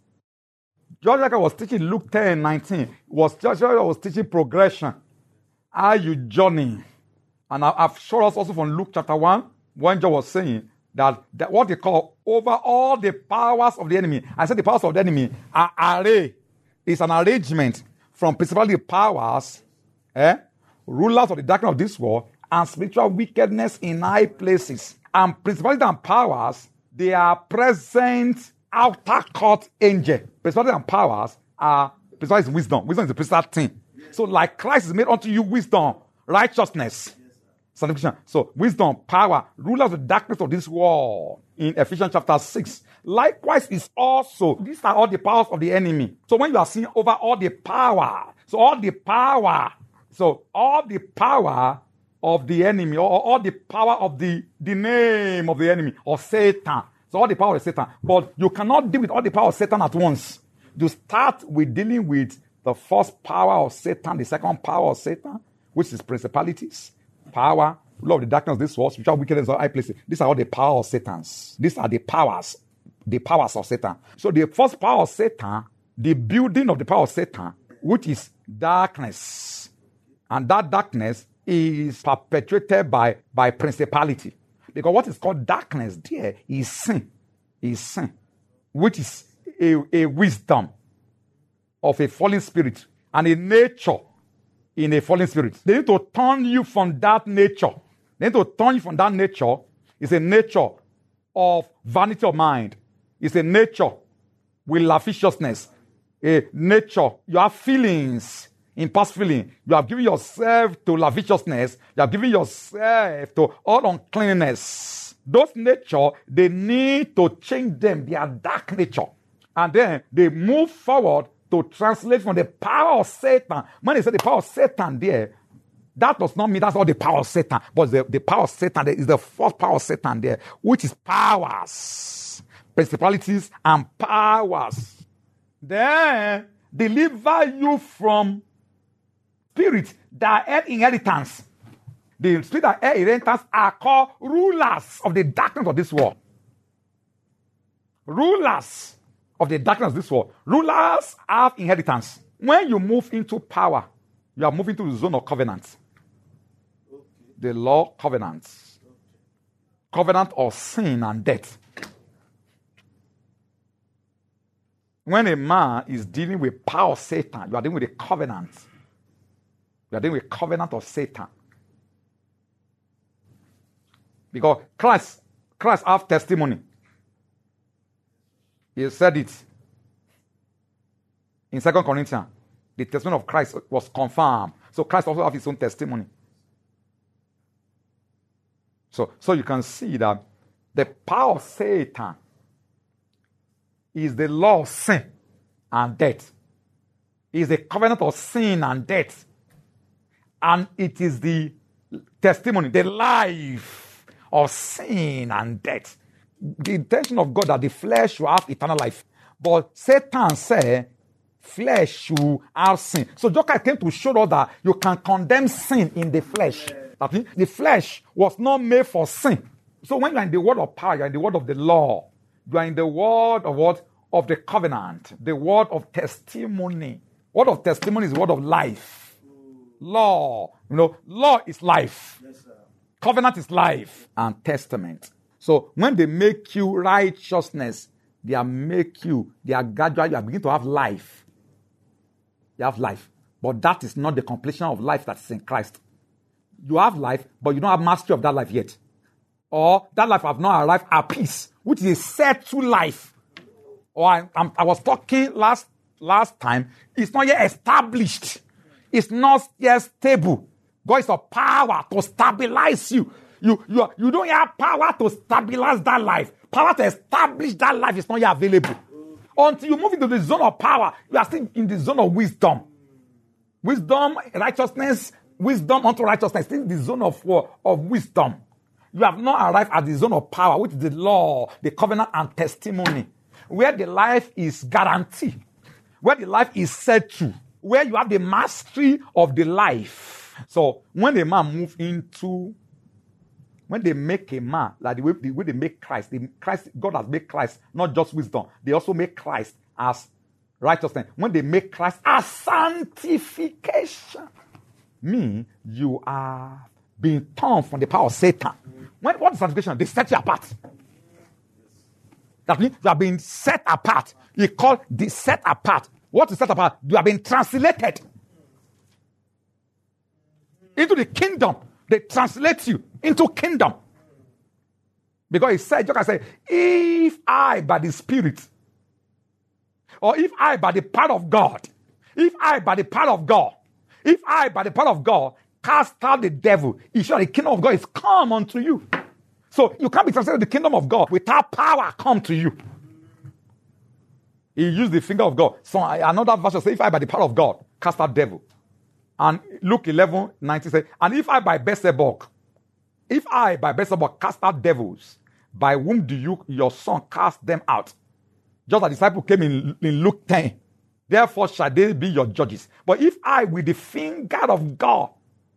Just like I was teaching Luke ten nineteen, was just like I was teaching progression. How you journey. And I, I've shown us also from Luke chapter one, when John was saying that, that what they call over all the powers of the enemy. I said the powers of the enemy are array. It's an arrangement from principality powers, eh, rulers of the darkness of this world, and spiritual wickedness in high places. And principalities and powers, they are present outer court angel. Principalities and powers are principalities wisdom. Wisdom is a principal thing. So like Christ is made unto you wisdom, righteousness, sanctification. So wisdom, power, rulers of the darkness of this world in Ephesians chapter six. Likewise is also, these are all the powers of the enemy. So when you are seeing over all the power, so all the power, so all the power of the enemy, or all the power of the, the name of the enemy, or Satan. So all the power of Satan. But you cannot deal with all the power of Satan at once. You start with dealing with the first power of Satan, the second power of Satan, which is principalities, power, rule of the darkness of this world, spiritual wickedness of high places. These are all the power of Satans. These are the powers, the powers of Satan. So the first power of Satan, the building of the power of Satan, which is darkness. And that darkness is perpetuated by, by principality. Because what is called darkness there is sin. Is sin. Which is a, a wisdom of a fallen spirit and a nature in a fallen spirit. They need to turn you from that nature. They need to turn you from that nature. It's a nature of vanity of mind. It's a nature with lasciviousness. A nature, you have feelings impulse feeling. You have given yourself to lasciviousness. You have given yourself to all uncleanness. Those nature, they need to change them. They are dark nature. And then they move forward to translate from the power of Satan. When they say the power of Satan there, that does not mean that's all the power of Satan. But the, the power of Satan there is the fourth power of Satan there, which is powers, principalities, and powers. Then deliver you from spirits that have inheritance. The spirit that have inheritance are called rulers of the darkness of this world. Rulers of the darkness of this world. Rulers have inheritance. When you move into power, you are moving to the zone of covenant. Okay. The law covenants. Okay. Covenant of sin and death. When a man is dealing with power of Satan, you are dealing with a covenant. You are dealing with a covenant of Satan. Because Christ, Christ has testimony. He said it in Second Corinthians. The testimony of Christ was confirmed. So Christ also has his own testimony. So, so you can see that the power of Satan is the law of sin and death. It is the covenant of sin and death. And it is the testimony, the life of sin and death. The intention of God that the flesh will have eternal life. But Satan said, flesh will have sin. So Joker came to show us that you can condemn sin in the flesh. That means the flesh was not made for sin. So when you are in the word of power, you are in the word of the law. You are in the word of what? Of the covenant. The word of testimony. Word of testimony is the word of life. Law. You know, law is life. Yes, sir. Covenant is life. And testament. So when they make you righteousness, they are make you, they are gradually, you are beginning to have life. You have life. But that is not the completion of life that is in Christ. You have life, but you don't have mastery of that life yet. Or that life have not arrived at peace, which is a set to life. Or I, I'm, I was talking last, last time, it's not yet established. It's not yet stable. God is a power to stabilize you. You, you, you don't have power to stabilize that life. Power to establish that life is not yet available. Until you move into the zone of power, you are still in the zone of wisdom. Wisdom, righteousness, wisdom unto righteousness. Still in the zone of, of wisdom. You have not arrived at the zone of power, which is the law, the covenant, and testimony. Where the life is guaranteed. Where the life is set to. Where you have the mastery of the life. So, when a man moves into When they make a man, like the way, the way they make Christ, the Christ, God has made Christ not just wisdom, they also make Christ as righteousness. When they make Christ as sanctification, mean you are being torn from the power of Satan. When, what is sanctification? They set you apart. That means you are being set apart. You call the set apart. What is set apart? You are being translated into the kingdom. They translate you into kingdom. Because he said, Joker said, if I by the Spirit, or if I by the power of God, if I by the power of God, if I by the power of God cast out the devil, if the kingdom of God is come unto you. So you can't be translated to the kingdom of God without power come to you. He used the finger of God. So another verse says, if I by the power of God cast out devil. And Luke eleven nineteen says, and if I by Beelzebub, if I by Beelzebub cast out devils, by whom do you, your son, cast them out? Just as the disciple came in, in Luke ten. Therefore shall they be your judges. But if I with the finger of God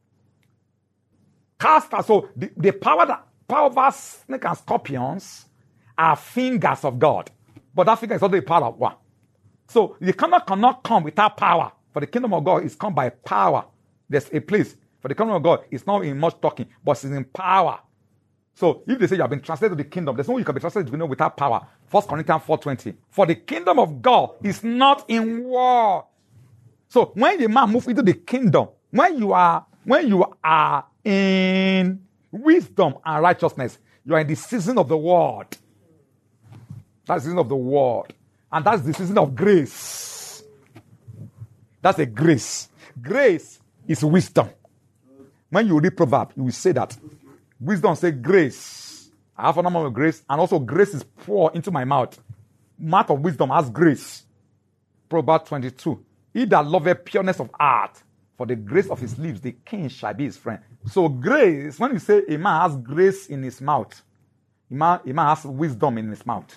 cast out, so the, the power that power over snakes and scorpions are fingers of God. But that finger is also the power of one. So the kingdom cannot come without power. For the kingdom of God is come by power. There's a place. For the kingdom of God, it's not in much talking, but it's in power. So if they say you have been translated to the kingdom, there's no way you can be translated to the kingdom without power. First Corinthians four twenty. For the kingdom of God is not in war. So when the man moves into the kingdom, when you are, when you are in wisdom and righteousness, you are in the season of the word. That's the season of the word. And that's the season of grace. That's a grace. Grace is wisdom. When you read Proverbs, you will say that. Wisdom say grace. I have a number of grace, and also grace is poured into my mouth. Mouth of wisdom has grace. Proverbs twenty-two. He that loveth pureness of heart, for the grace of his lips, the king shall be his friend. So grace, when you say a man has grace in his mouth, a man, a man has wisdom in his mouth.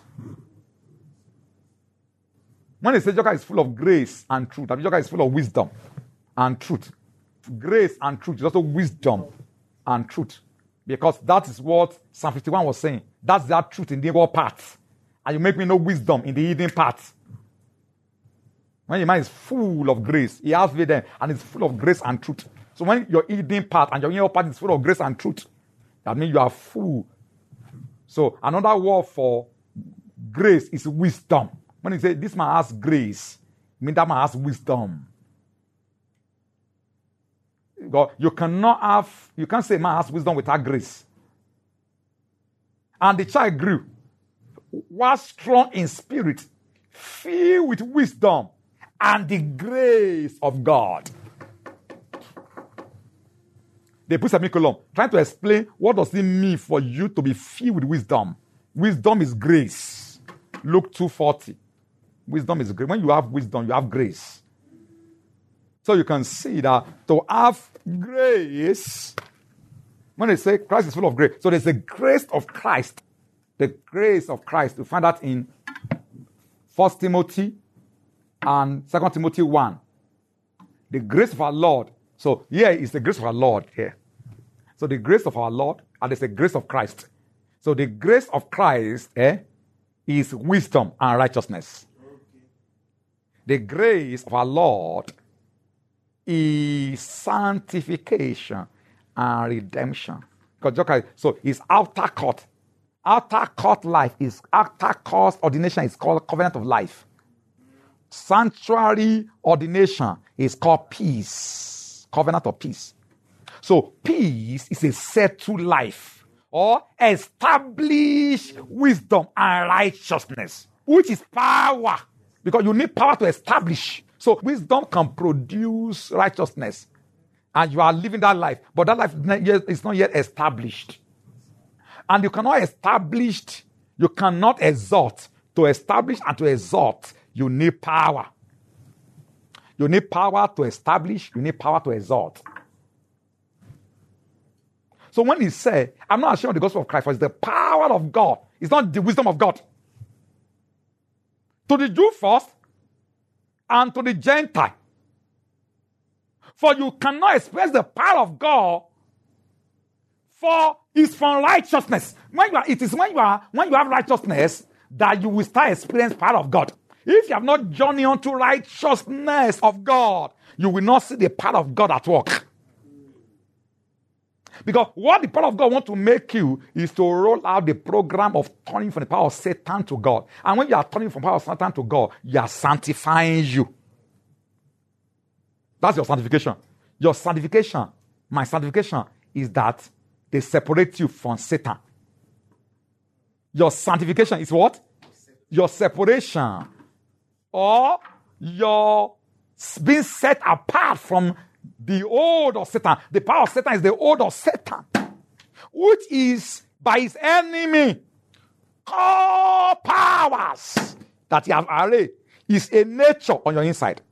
When they say Joka is full of grace and truth, I mean Joka is full of wisdom and truth. Grace and truth is also wisdom and truth. Because that is what Psalm fifty-one was saying. That's that truth in the inward part. And you make me know wisdom in the hidden part. When your mind is full of grace, he has with them, and it's full of grace and truth. So when your hidden part and your inner part is full of grace and truth, that means you are full. So another word for grace is wisdom. When you say this man has grace, it means that man has wisdom. You cannot have, you can't say man has wisdom without grace. And the child grew, was strong in spirit, filled with wisdom and the grace of God. They put semicolon, trying to explain what does it mean for you to be filled with wisdom. Wisdom is grace. Luke two forty. Wisdom is grace. When you have wisdom, you have grace. So you can see that to have grace, when they say Christ is full of grace, so there's the grace of Christ. The grace of Christ. You find that in First Timothy and Second Timothy one. The grace of our Lord. So here is the grace of our Lord here. So the grace of our Lord, and there's the grace of Christ. So the grace of Christ eh, is wisdom and righteousness. The grace of our Lord is sanctification and redemption. So it's outer court. Outer court life is outer court ordination is called covenant of life. Sanctuary ordination is called peace. Covenant of peace. So peace is a settled life or established wisdom and righteousness, which is power. Because you need power to establish. So wisdom can produce righteousness. And you are living that life. But that life is not yet established. And you cannot establish, you cannot exalt. To establish and to exalt, you need power. You need power to establish, you need power to exalt. So when he said, I'm not ashamed of the gospel of Christ, for it's the power of God. It's not the wisdom of God. To the Jew first, and to the Gentile. For you cannot express the power of God, for it's from righteousness. When you are, it is when you are when you have righteousness that you will start experiencing power of God. If you have not journeyed unto righteousness of God, you will not see the power of God at work. Because what the power of God wants to make you is to roll out the program of turning from the power of Satan to God. And when you are turning from the power of Satan to God, you are sanctifying you. That's your sanctification. Your sanctification, my sanctification, is that they separate you from Satan. Your sanctification is what? Your separation. Or your being set apart from the old of Satan. The power of Satan is the old of Satan, which is by his enemy. All powers that he has arrayed is a nature on your inside.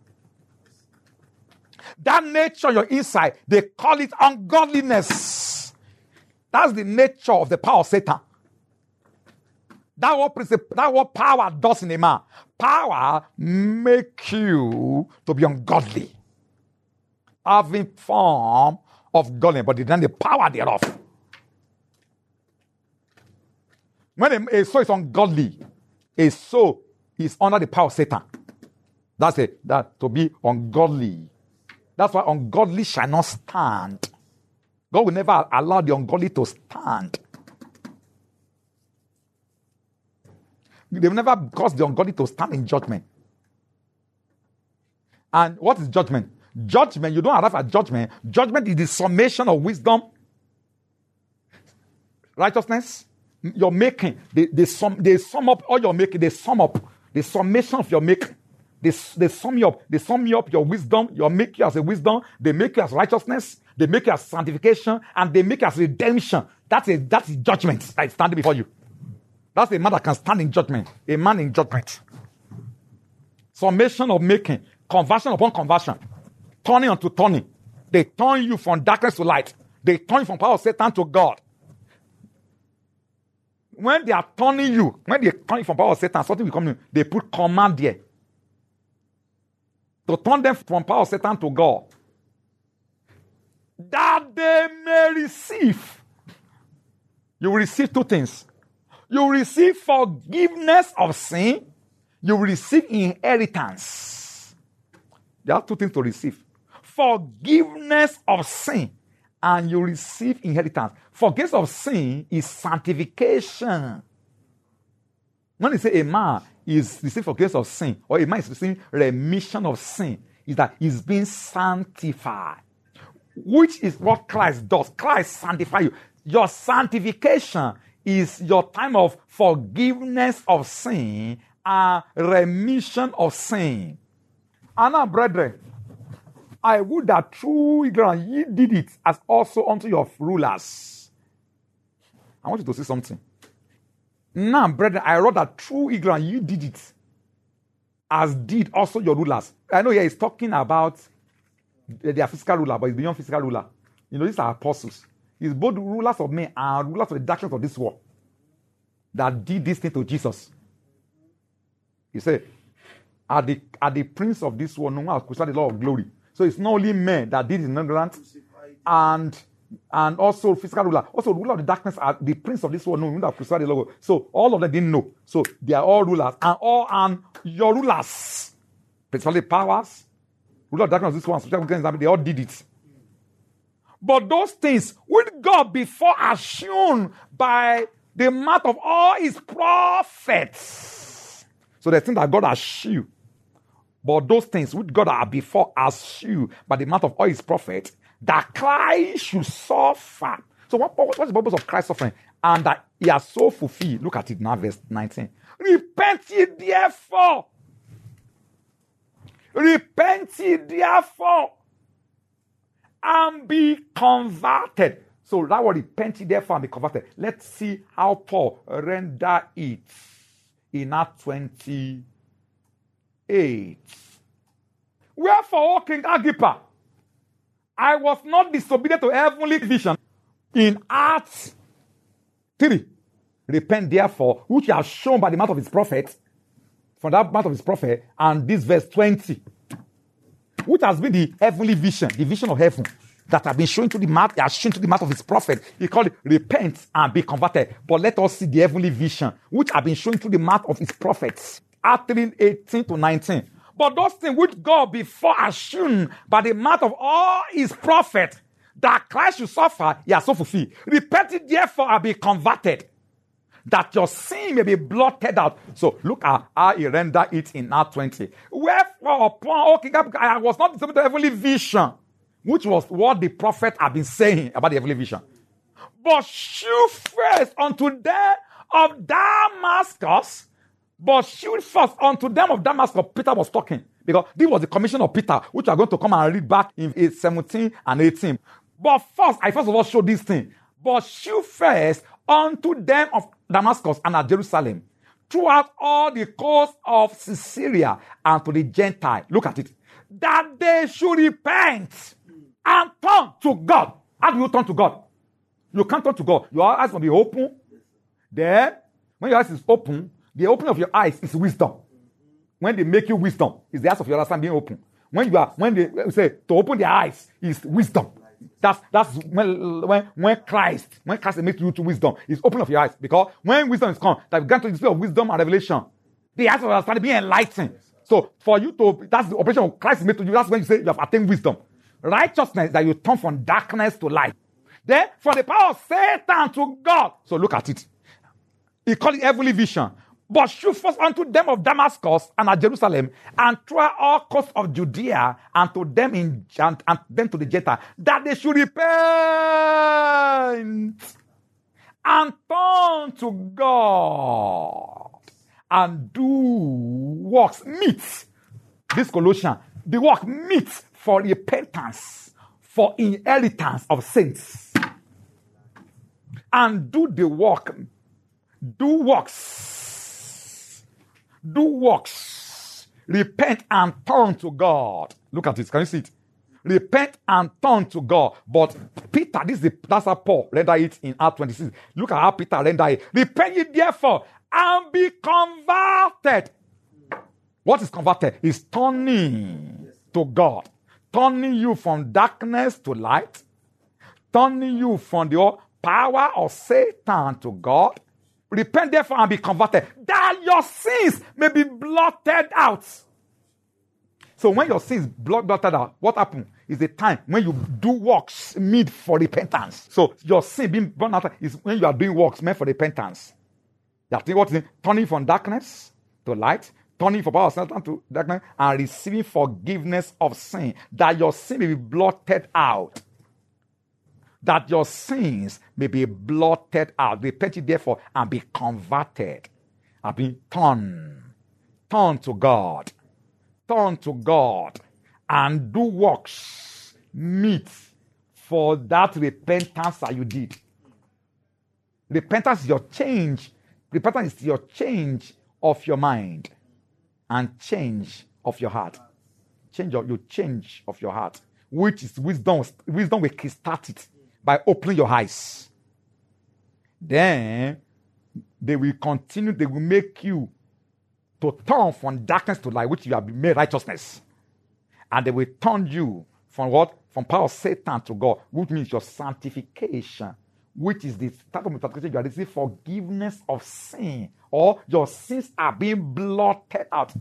That nature on your inside, they call it ungodliness. That's the nature of the power of Satan. That what, that what power does in a man. Power makes you to be ungodly. Having form of godliness, but then the power thereof. When a, a soul is ungodly, a soul is under the power of Satan. That's it. That to be ungodly. That's why ungodly shall not stand. God will never allow the ungodly to stand. They will never cause the ungodly to stand in judgment. And what is judgment? Judgment, you don't arrive at judgment. Judgment is the summation of wisdom, righteousness, your making. They, they, sum, they sum up all your making. They sum up the summation of your making. They, they sum you up. They sum you up your wisdom. They make you as a wisdom. They make you as righteousness. They make you as sanctification. And they make you as redemption. That's a that's a judgment that is standing before you. That's a man that can stand in judgment. A man in judgment. Summation of making. Conversion upon conversion. Turning unto turning. They turn you from darkness to light. They turn you from power of Satan to God. When they are turning you, when they turn you from power of Satan, something will come in. They put command there. To turn them from power of Satan to God. That they may receive. You will receive two things. You will receive forgiveness of sin. You will receive inheritance. There are two things to receive. Forgiveness of sin. And you receive inheritance. Forgiveness of sin is sanctification. When they say a man is receiving forgiveness of sin, or a man is receiving remission of sin, is that he's being sanctified. Which is what Christ does. Christ sanctifies you. Your sanctification is your time of forgiveness of sin and remission of sin. And now, brethren, I would that through ignorance ye did it as also unto your rulers. I want you to see something. Now, brethren, I wrote that through ignorance ye did it as did also your rulers. I know here he's talking about their physical ruler, but it's beyond physical ruler. You know, these are apostles. It's both rulers of men and rulers of the darkness of this world that did this thing to Jesus. He said, are the, are the prince of this world no one has crucified the Lord of glory? So it's not only men that did in ignorance, and and also physical ruler. Also, ruler of the darkness are the prince of this world, no one that crucified the Lord. So all of them didn't know. So they are all rulers, and all and your rulers, principally powers, ruler of darkness of this world, they all did it. But those things which God before assumed by the mouth of all his prophets. So the thing that God assumed. But those things which God had before assumed by the mouth of all his prophets, that Christ should suffer. So what, what's the purpose of Christ's suffering? And that he has so fulfilled. Look at it now, verse nineteen. Repent ye therefore. Repent ye therefore. And be converted. So that word repent ye therefore and be converted. Let's see how Paul render it in Acts twenty. Eight. Wherefore, O King Agrippa, I was not disobedient to heavenly vision. In Acts three, repent therefore, which you have shown by the mouth of his prophet, from that mouth of his prophet, and this verse twenty, which has been the heavenly vision, the vision of heaven, that have been shown to the mouth, has shown to the mouth of his prophet. He called it repent and be converted. But let us see the heavenly vision, which have been shown to the mouth of his prophets. Acts three, eighteen to nineteen. But those things which God before assumed by the mouth of all his prophets, that Christ should suffer, he has so fulfilled. Repent it therefore and be converted, that your sin may be blotted out. So look at how he rendered it in Acts twenty. Wherefore upon O King Agrippa, I was not disobedient to heavenly vision, which was what the prophet had been saying about the heavenly vision. But shew first unto them of Damascus, but shew first unto them of Damascus. Peter was talking, because this was the commission of Peter, which we are going to come and read back in seventeen and eighteen. But first, I first of all show this thing. But shew first unto them of Damascus and at Jerusalem, throughout all the coast of Caesarea, and to the Gentile. Look at it. That they should repent and turn to God. How do you turn to God? You can't turn to God. Your eyes must be open. Then, when your eyes is open, the opening of your eyes is wisdom. When they make you wisdom, it's the eyes of your understanding being open. When you are, when they say to open their eyes is wisdom. That's that's when when when Christ, when Christ makes you to wisdom, is open of your eyes. Because when wisdom is come, that grant to the spirit of wisdom and revelation, the eyes of understanding being enlightened. So for you to, that's the operation of Christ made to you. That's when you say you have attained wisdom. Righteousness, that you turn from darkness to light. Then from the power of Satan to God. So look at it. He called it heavenly vision. But shew first unto them of Damascus and at Jerusalem, and throughout all coasts of Judea, and to them in and, and them to the Gentiles, that they should repent and turn to God and do works meet this Colossians, the work meets for repentance, for inheritance of saints. And do the work. Do works. Do works. Repent and turn to God. Look at it. Can you see it? Repent and turn to God. But Peter, this is the, that's how Paul render it in Acts twenty-six. Look at how Peter render it. Repent ye therefore and be converted. What is converted? Is turning to God. Turning you from darkness to light. Turning you from the power of Satan to God. Repent therefore and be converted, that your sins may be blotted out. So when your sins blotted out, what happens is the time when you do works meet for repentance. So your sin being blotted out is when you are doing works meant for repentance. You are what is it? Turning from darkness to light, turning from power of Satan to darkness, and receiving forgiveness of sin, that your sin may be blotted out. That your sins may be blotted out. Repent ye therefore and be converted. And be turned. Turn to God. Turn to God. And do works meet for that repentance that you did. Repentance is your change. Repentance is your change of your mind. And change of your heart. Change of your change of your heart. Which is wisdom. Wisdom will kickstart it. By opening your eyes. Then they will continue, they will make you to turn from darkness to light, which you have been made righteousness. And they will turn you from what? From power of Satan to God, which means your sanctification, which is the type of sanctification you are receiving forgiveness of sin, or your sins are being blotted out.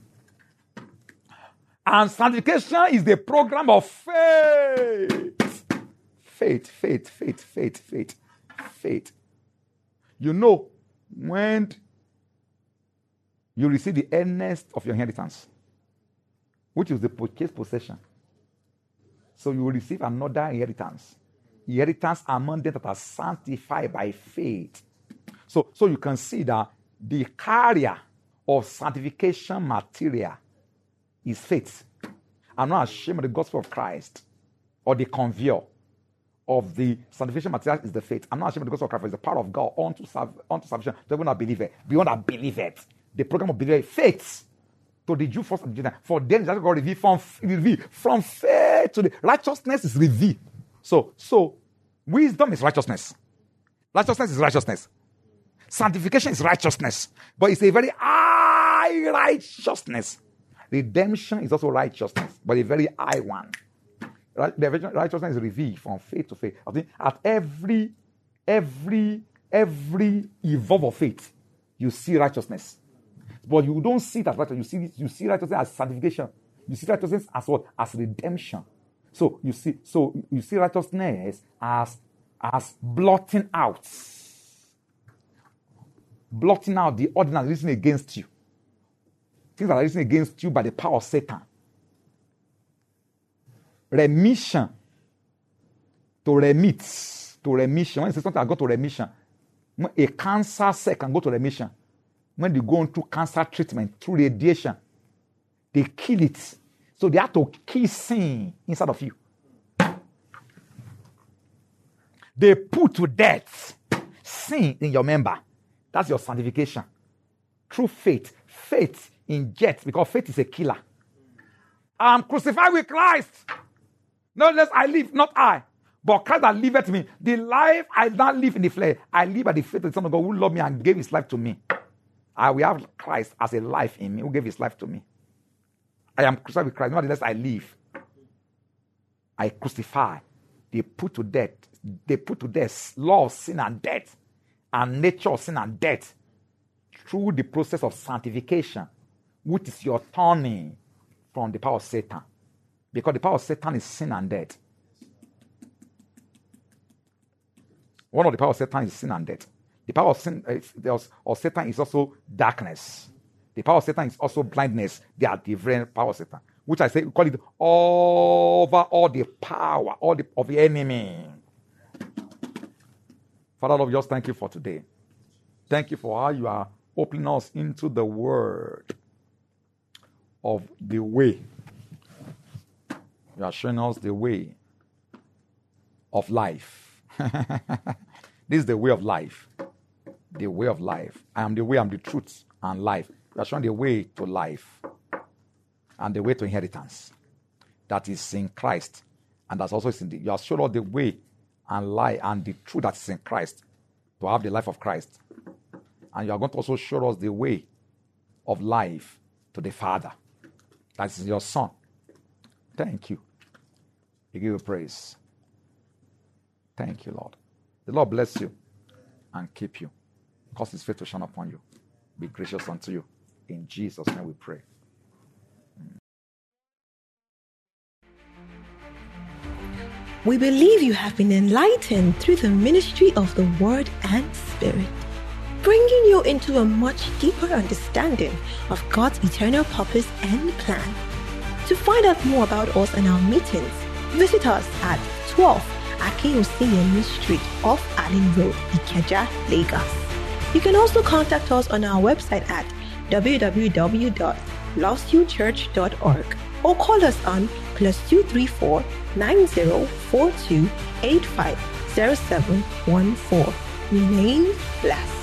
And sanctification is the program of faith. Faith, faith, faith, faith, faith, faith. You know, when you receive the earnest of your inheritance, which is the purchased possession, so you will receive another inheritance. Inheritance among them that are sanctified by faith. So, so you can see that the carrier of sanctification material is faith. I'm not ashamed of the gospel of Christ, or the conveyor of the sanctification material is the faith. I'm not ashamed of the gospel of Christ, it's the power of God unto, salv- unto salvation to everyone that believe it. Beyond that believe it. The program of belief, faith to the Jew first and the Gentile. For them, God revealed from, revealed from faith to the righteousness is revealed. So, so wisdom is righteousness. Righteousness is righteousness. Sanctification is righteousness. But it's a very high righteousness. Redemption is also righteousness, but a very high one. The righteousness is revealed from faith to faith. I think at every, every, every evolve of faith, you see righteousness. But you don't see that righteousness. You see, you see righteousness as sanctification. You see righteousness as what? As redemption. So you see, so you see righteousness as, as blotting out. Blotting out the ordinance written against you. Things that are written against you by the power of Satan. Remission. To remit. To remission. When you say something, I go to remission. When a cancer cell can go to remission. When they go into cancer treatment through radiation, they kill it. So they have to kill sin inside of you. They put to death sin in your member. That's your sanctification. Through faith. Faith injects, because faith is a killer. I'm crucified with Christ. Not less I live, not I. But Christ that liveth me. The life I not live in the flesh. I live by the faith of the Son of God who loved me and gave his life to me. I will have Christ as a life in me, who gave his life to me. I am crucified with Christ. Nevertheless, I live. I crucify. They put to death. They put to death law of sin and death, and nature of sin and death, through the process of sanctification, which is your turning from the power of Satan. Because the power of Satan is sin and death. One of the power of Satan is sin and death. The power of sin uh, of Satan is also darkness. The power of Satan is also blindness. They are different power of Satan, which I say we call it over all the power, all the of the enemy. Father Lord, just thank you for today. Thank you for how you are opening us into the word of the way. You are showing us the way of life. This is the way of life. The way of life. I am the way, I am the truth and life. You are showing the way to life and the way to inheritance. That is in Christ. And that's also in the, you are showing us the way and life and the truth that is in Christ to have the life of Christ. And you are going to also show us the way of life to the Father. That is your Son. Thank you. We give you praise. Thank you, Lord. The Lord bless you and keep you. Cause his face to shine upon you. Be gracious unto you. In Jesus' name we pray. We believe you have been enlightened through the ministry of the Word and Spirit, bringing you into a much deeper understanding of God's eternal purpose and plan. To find out more about us and our meetings, visit us at twelve Akeoseyemi Street off Allen Road, Ikeja, Lagos. You can also contact us on our website at w w w dot lost you church dot org or call us on plus two three four nine zero four two eight five zero seven one four. Remain blessed.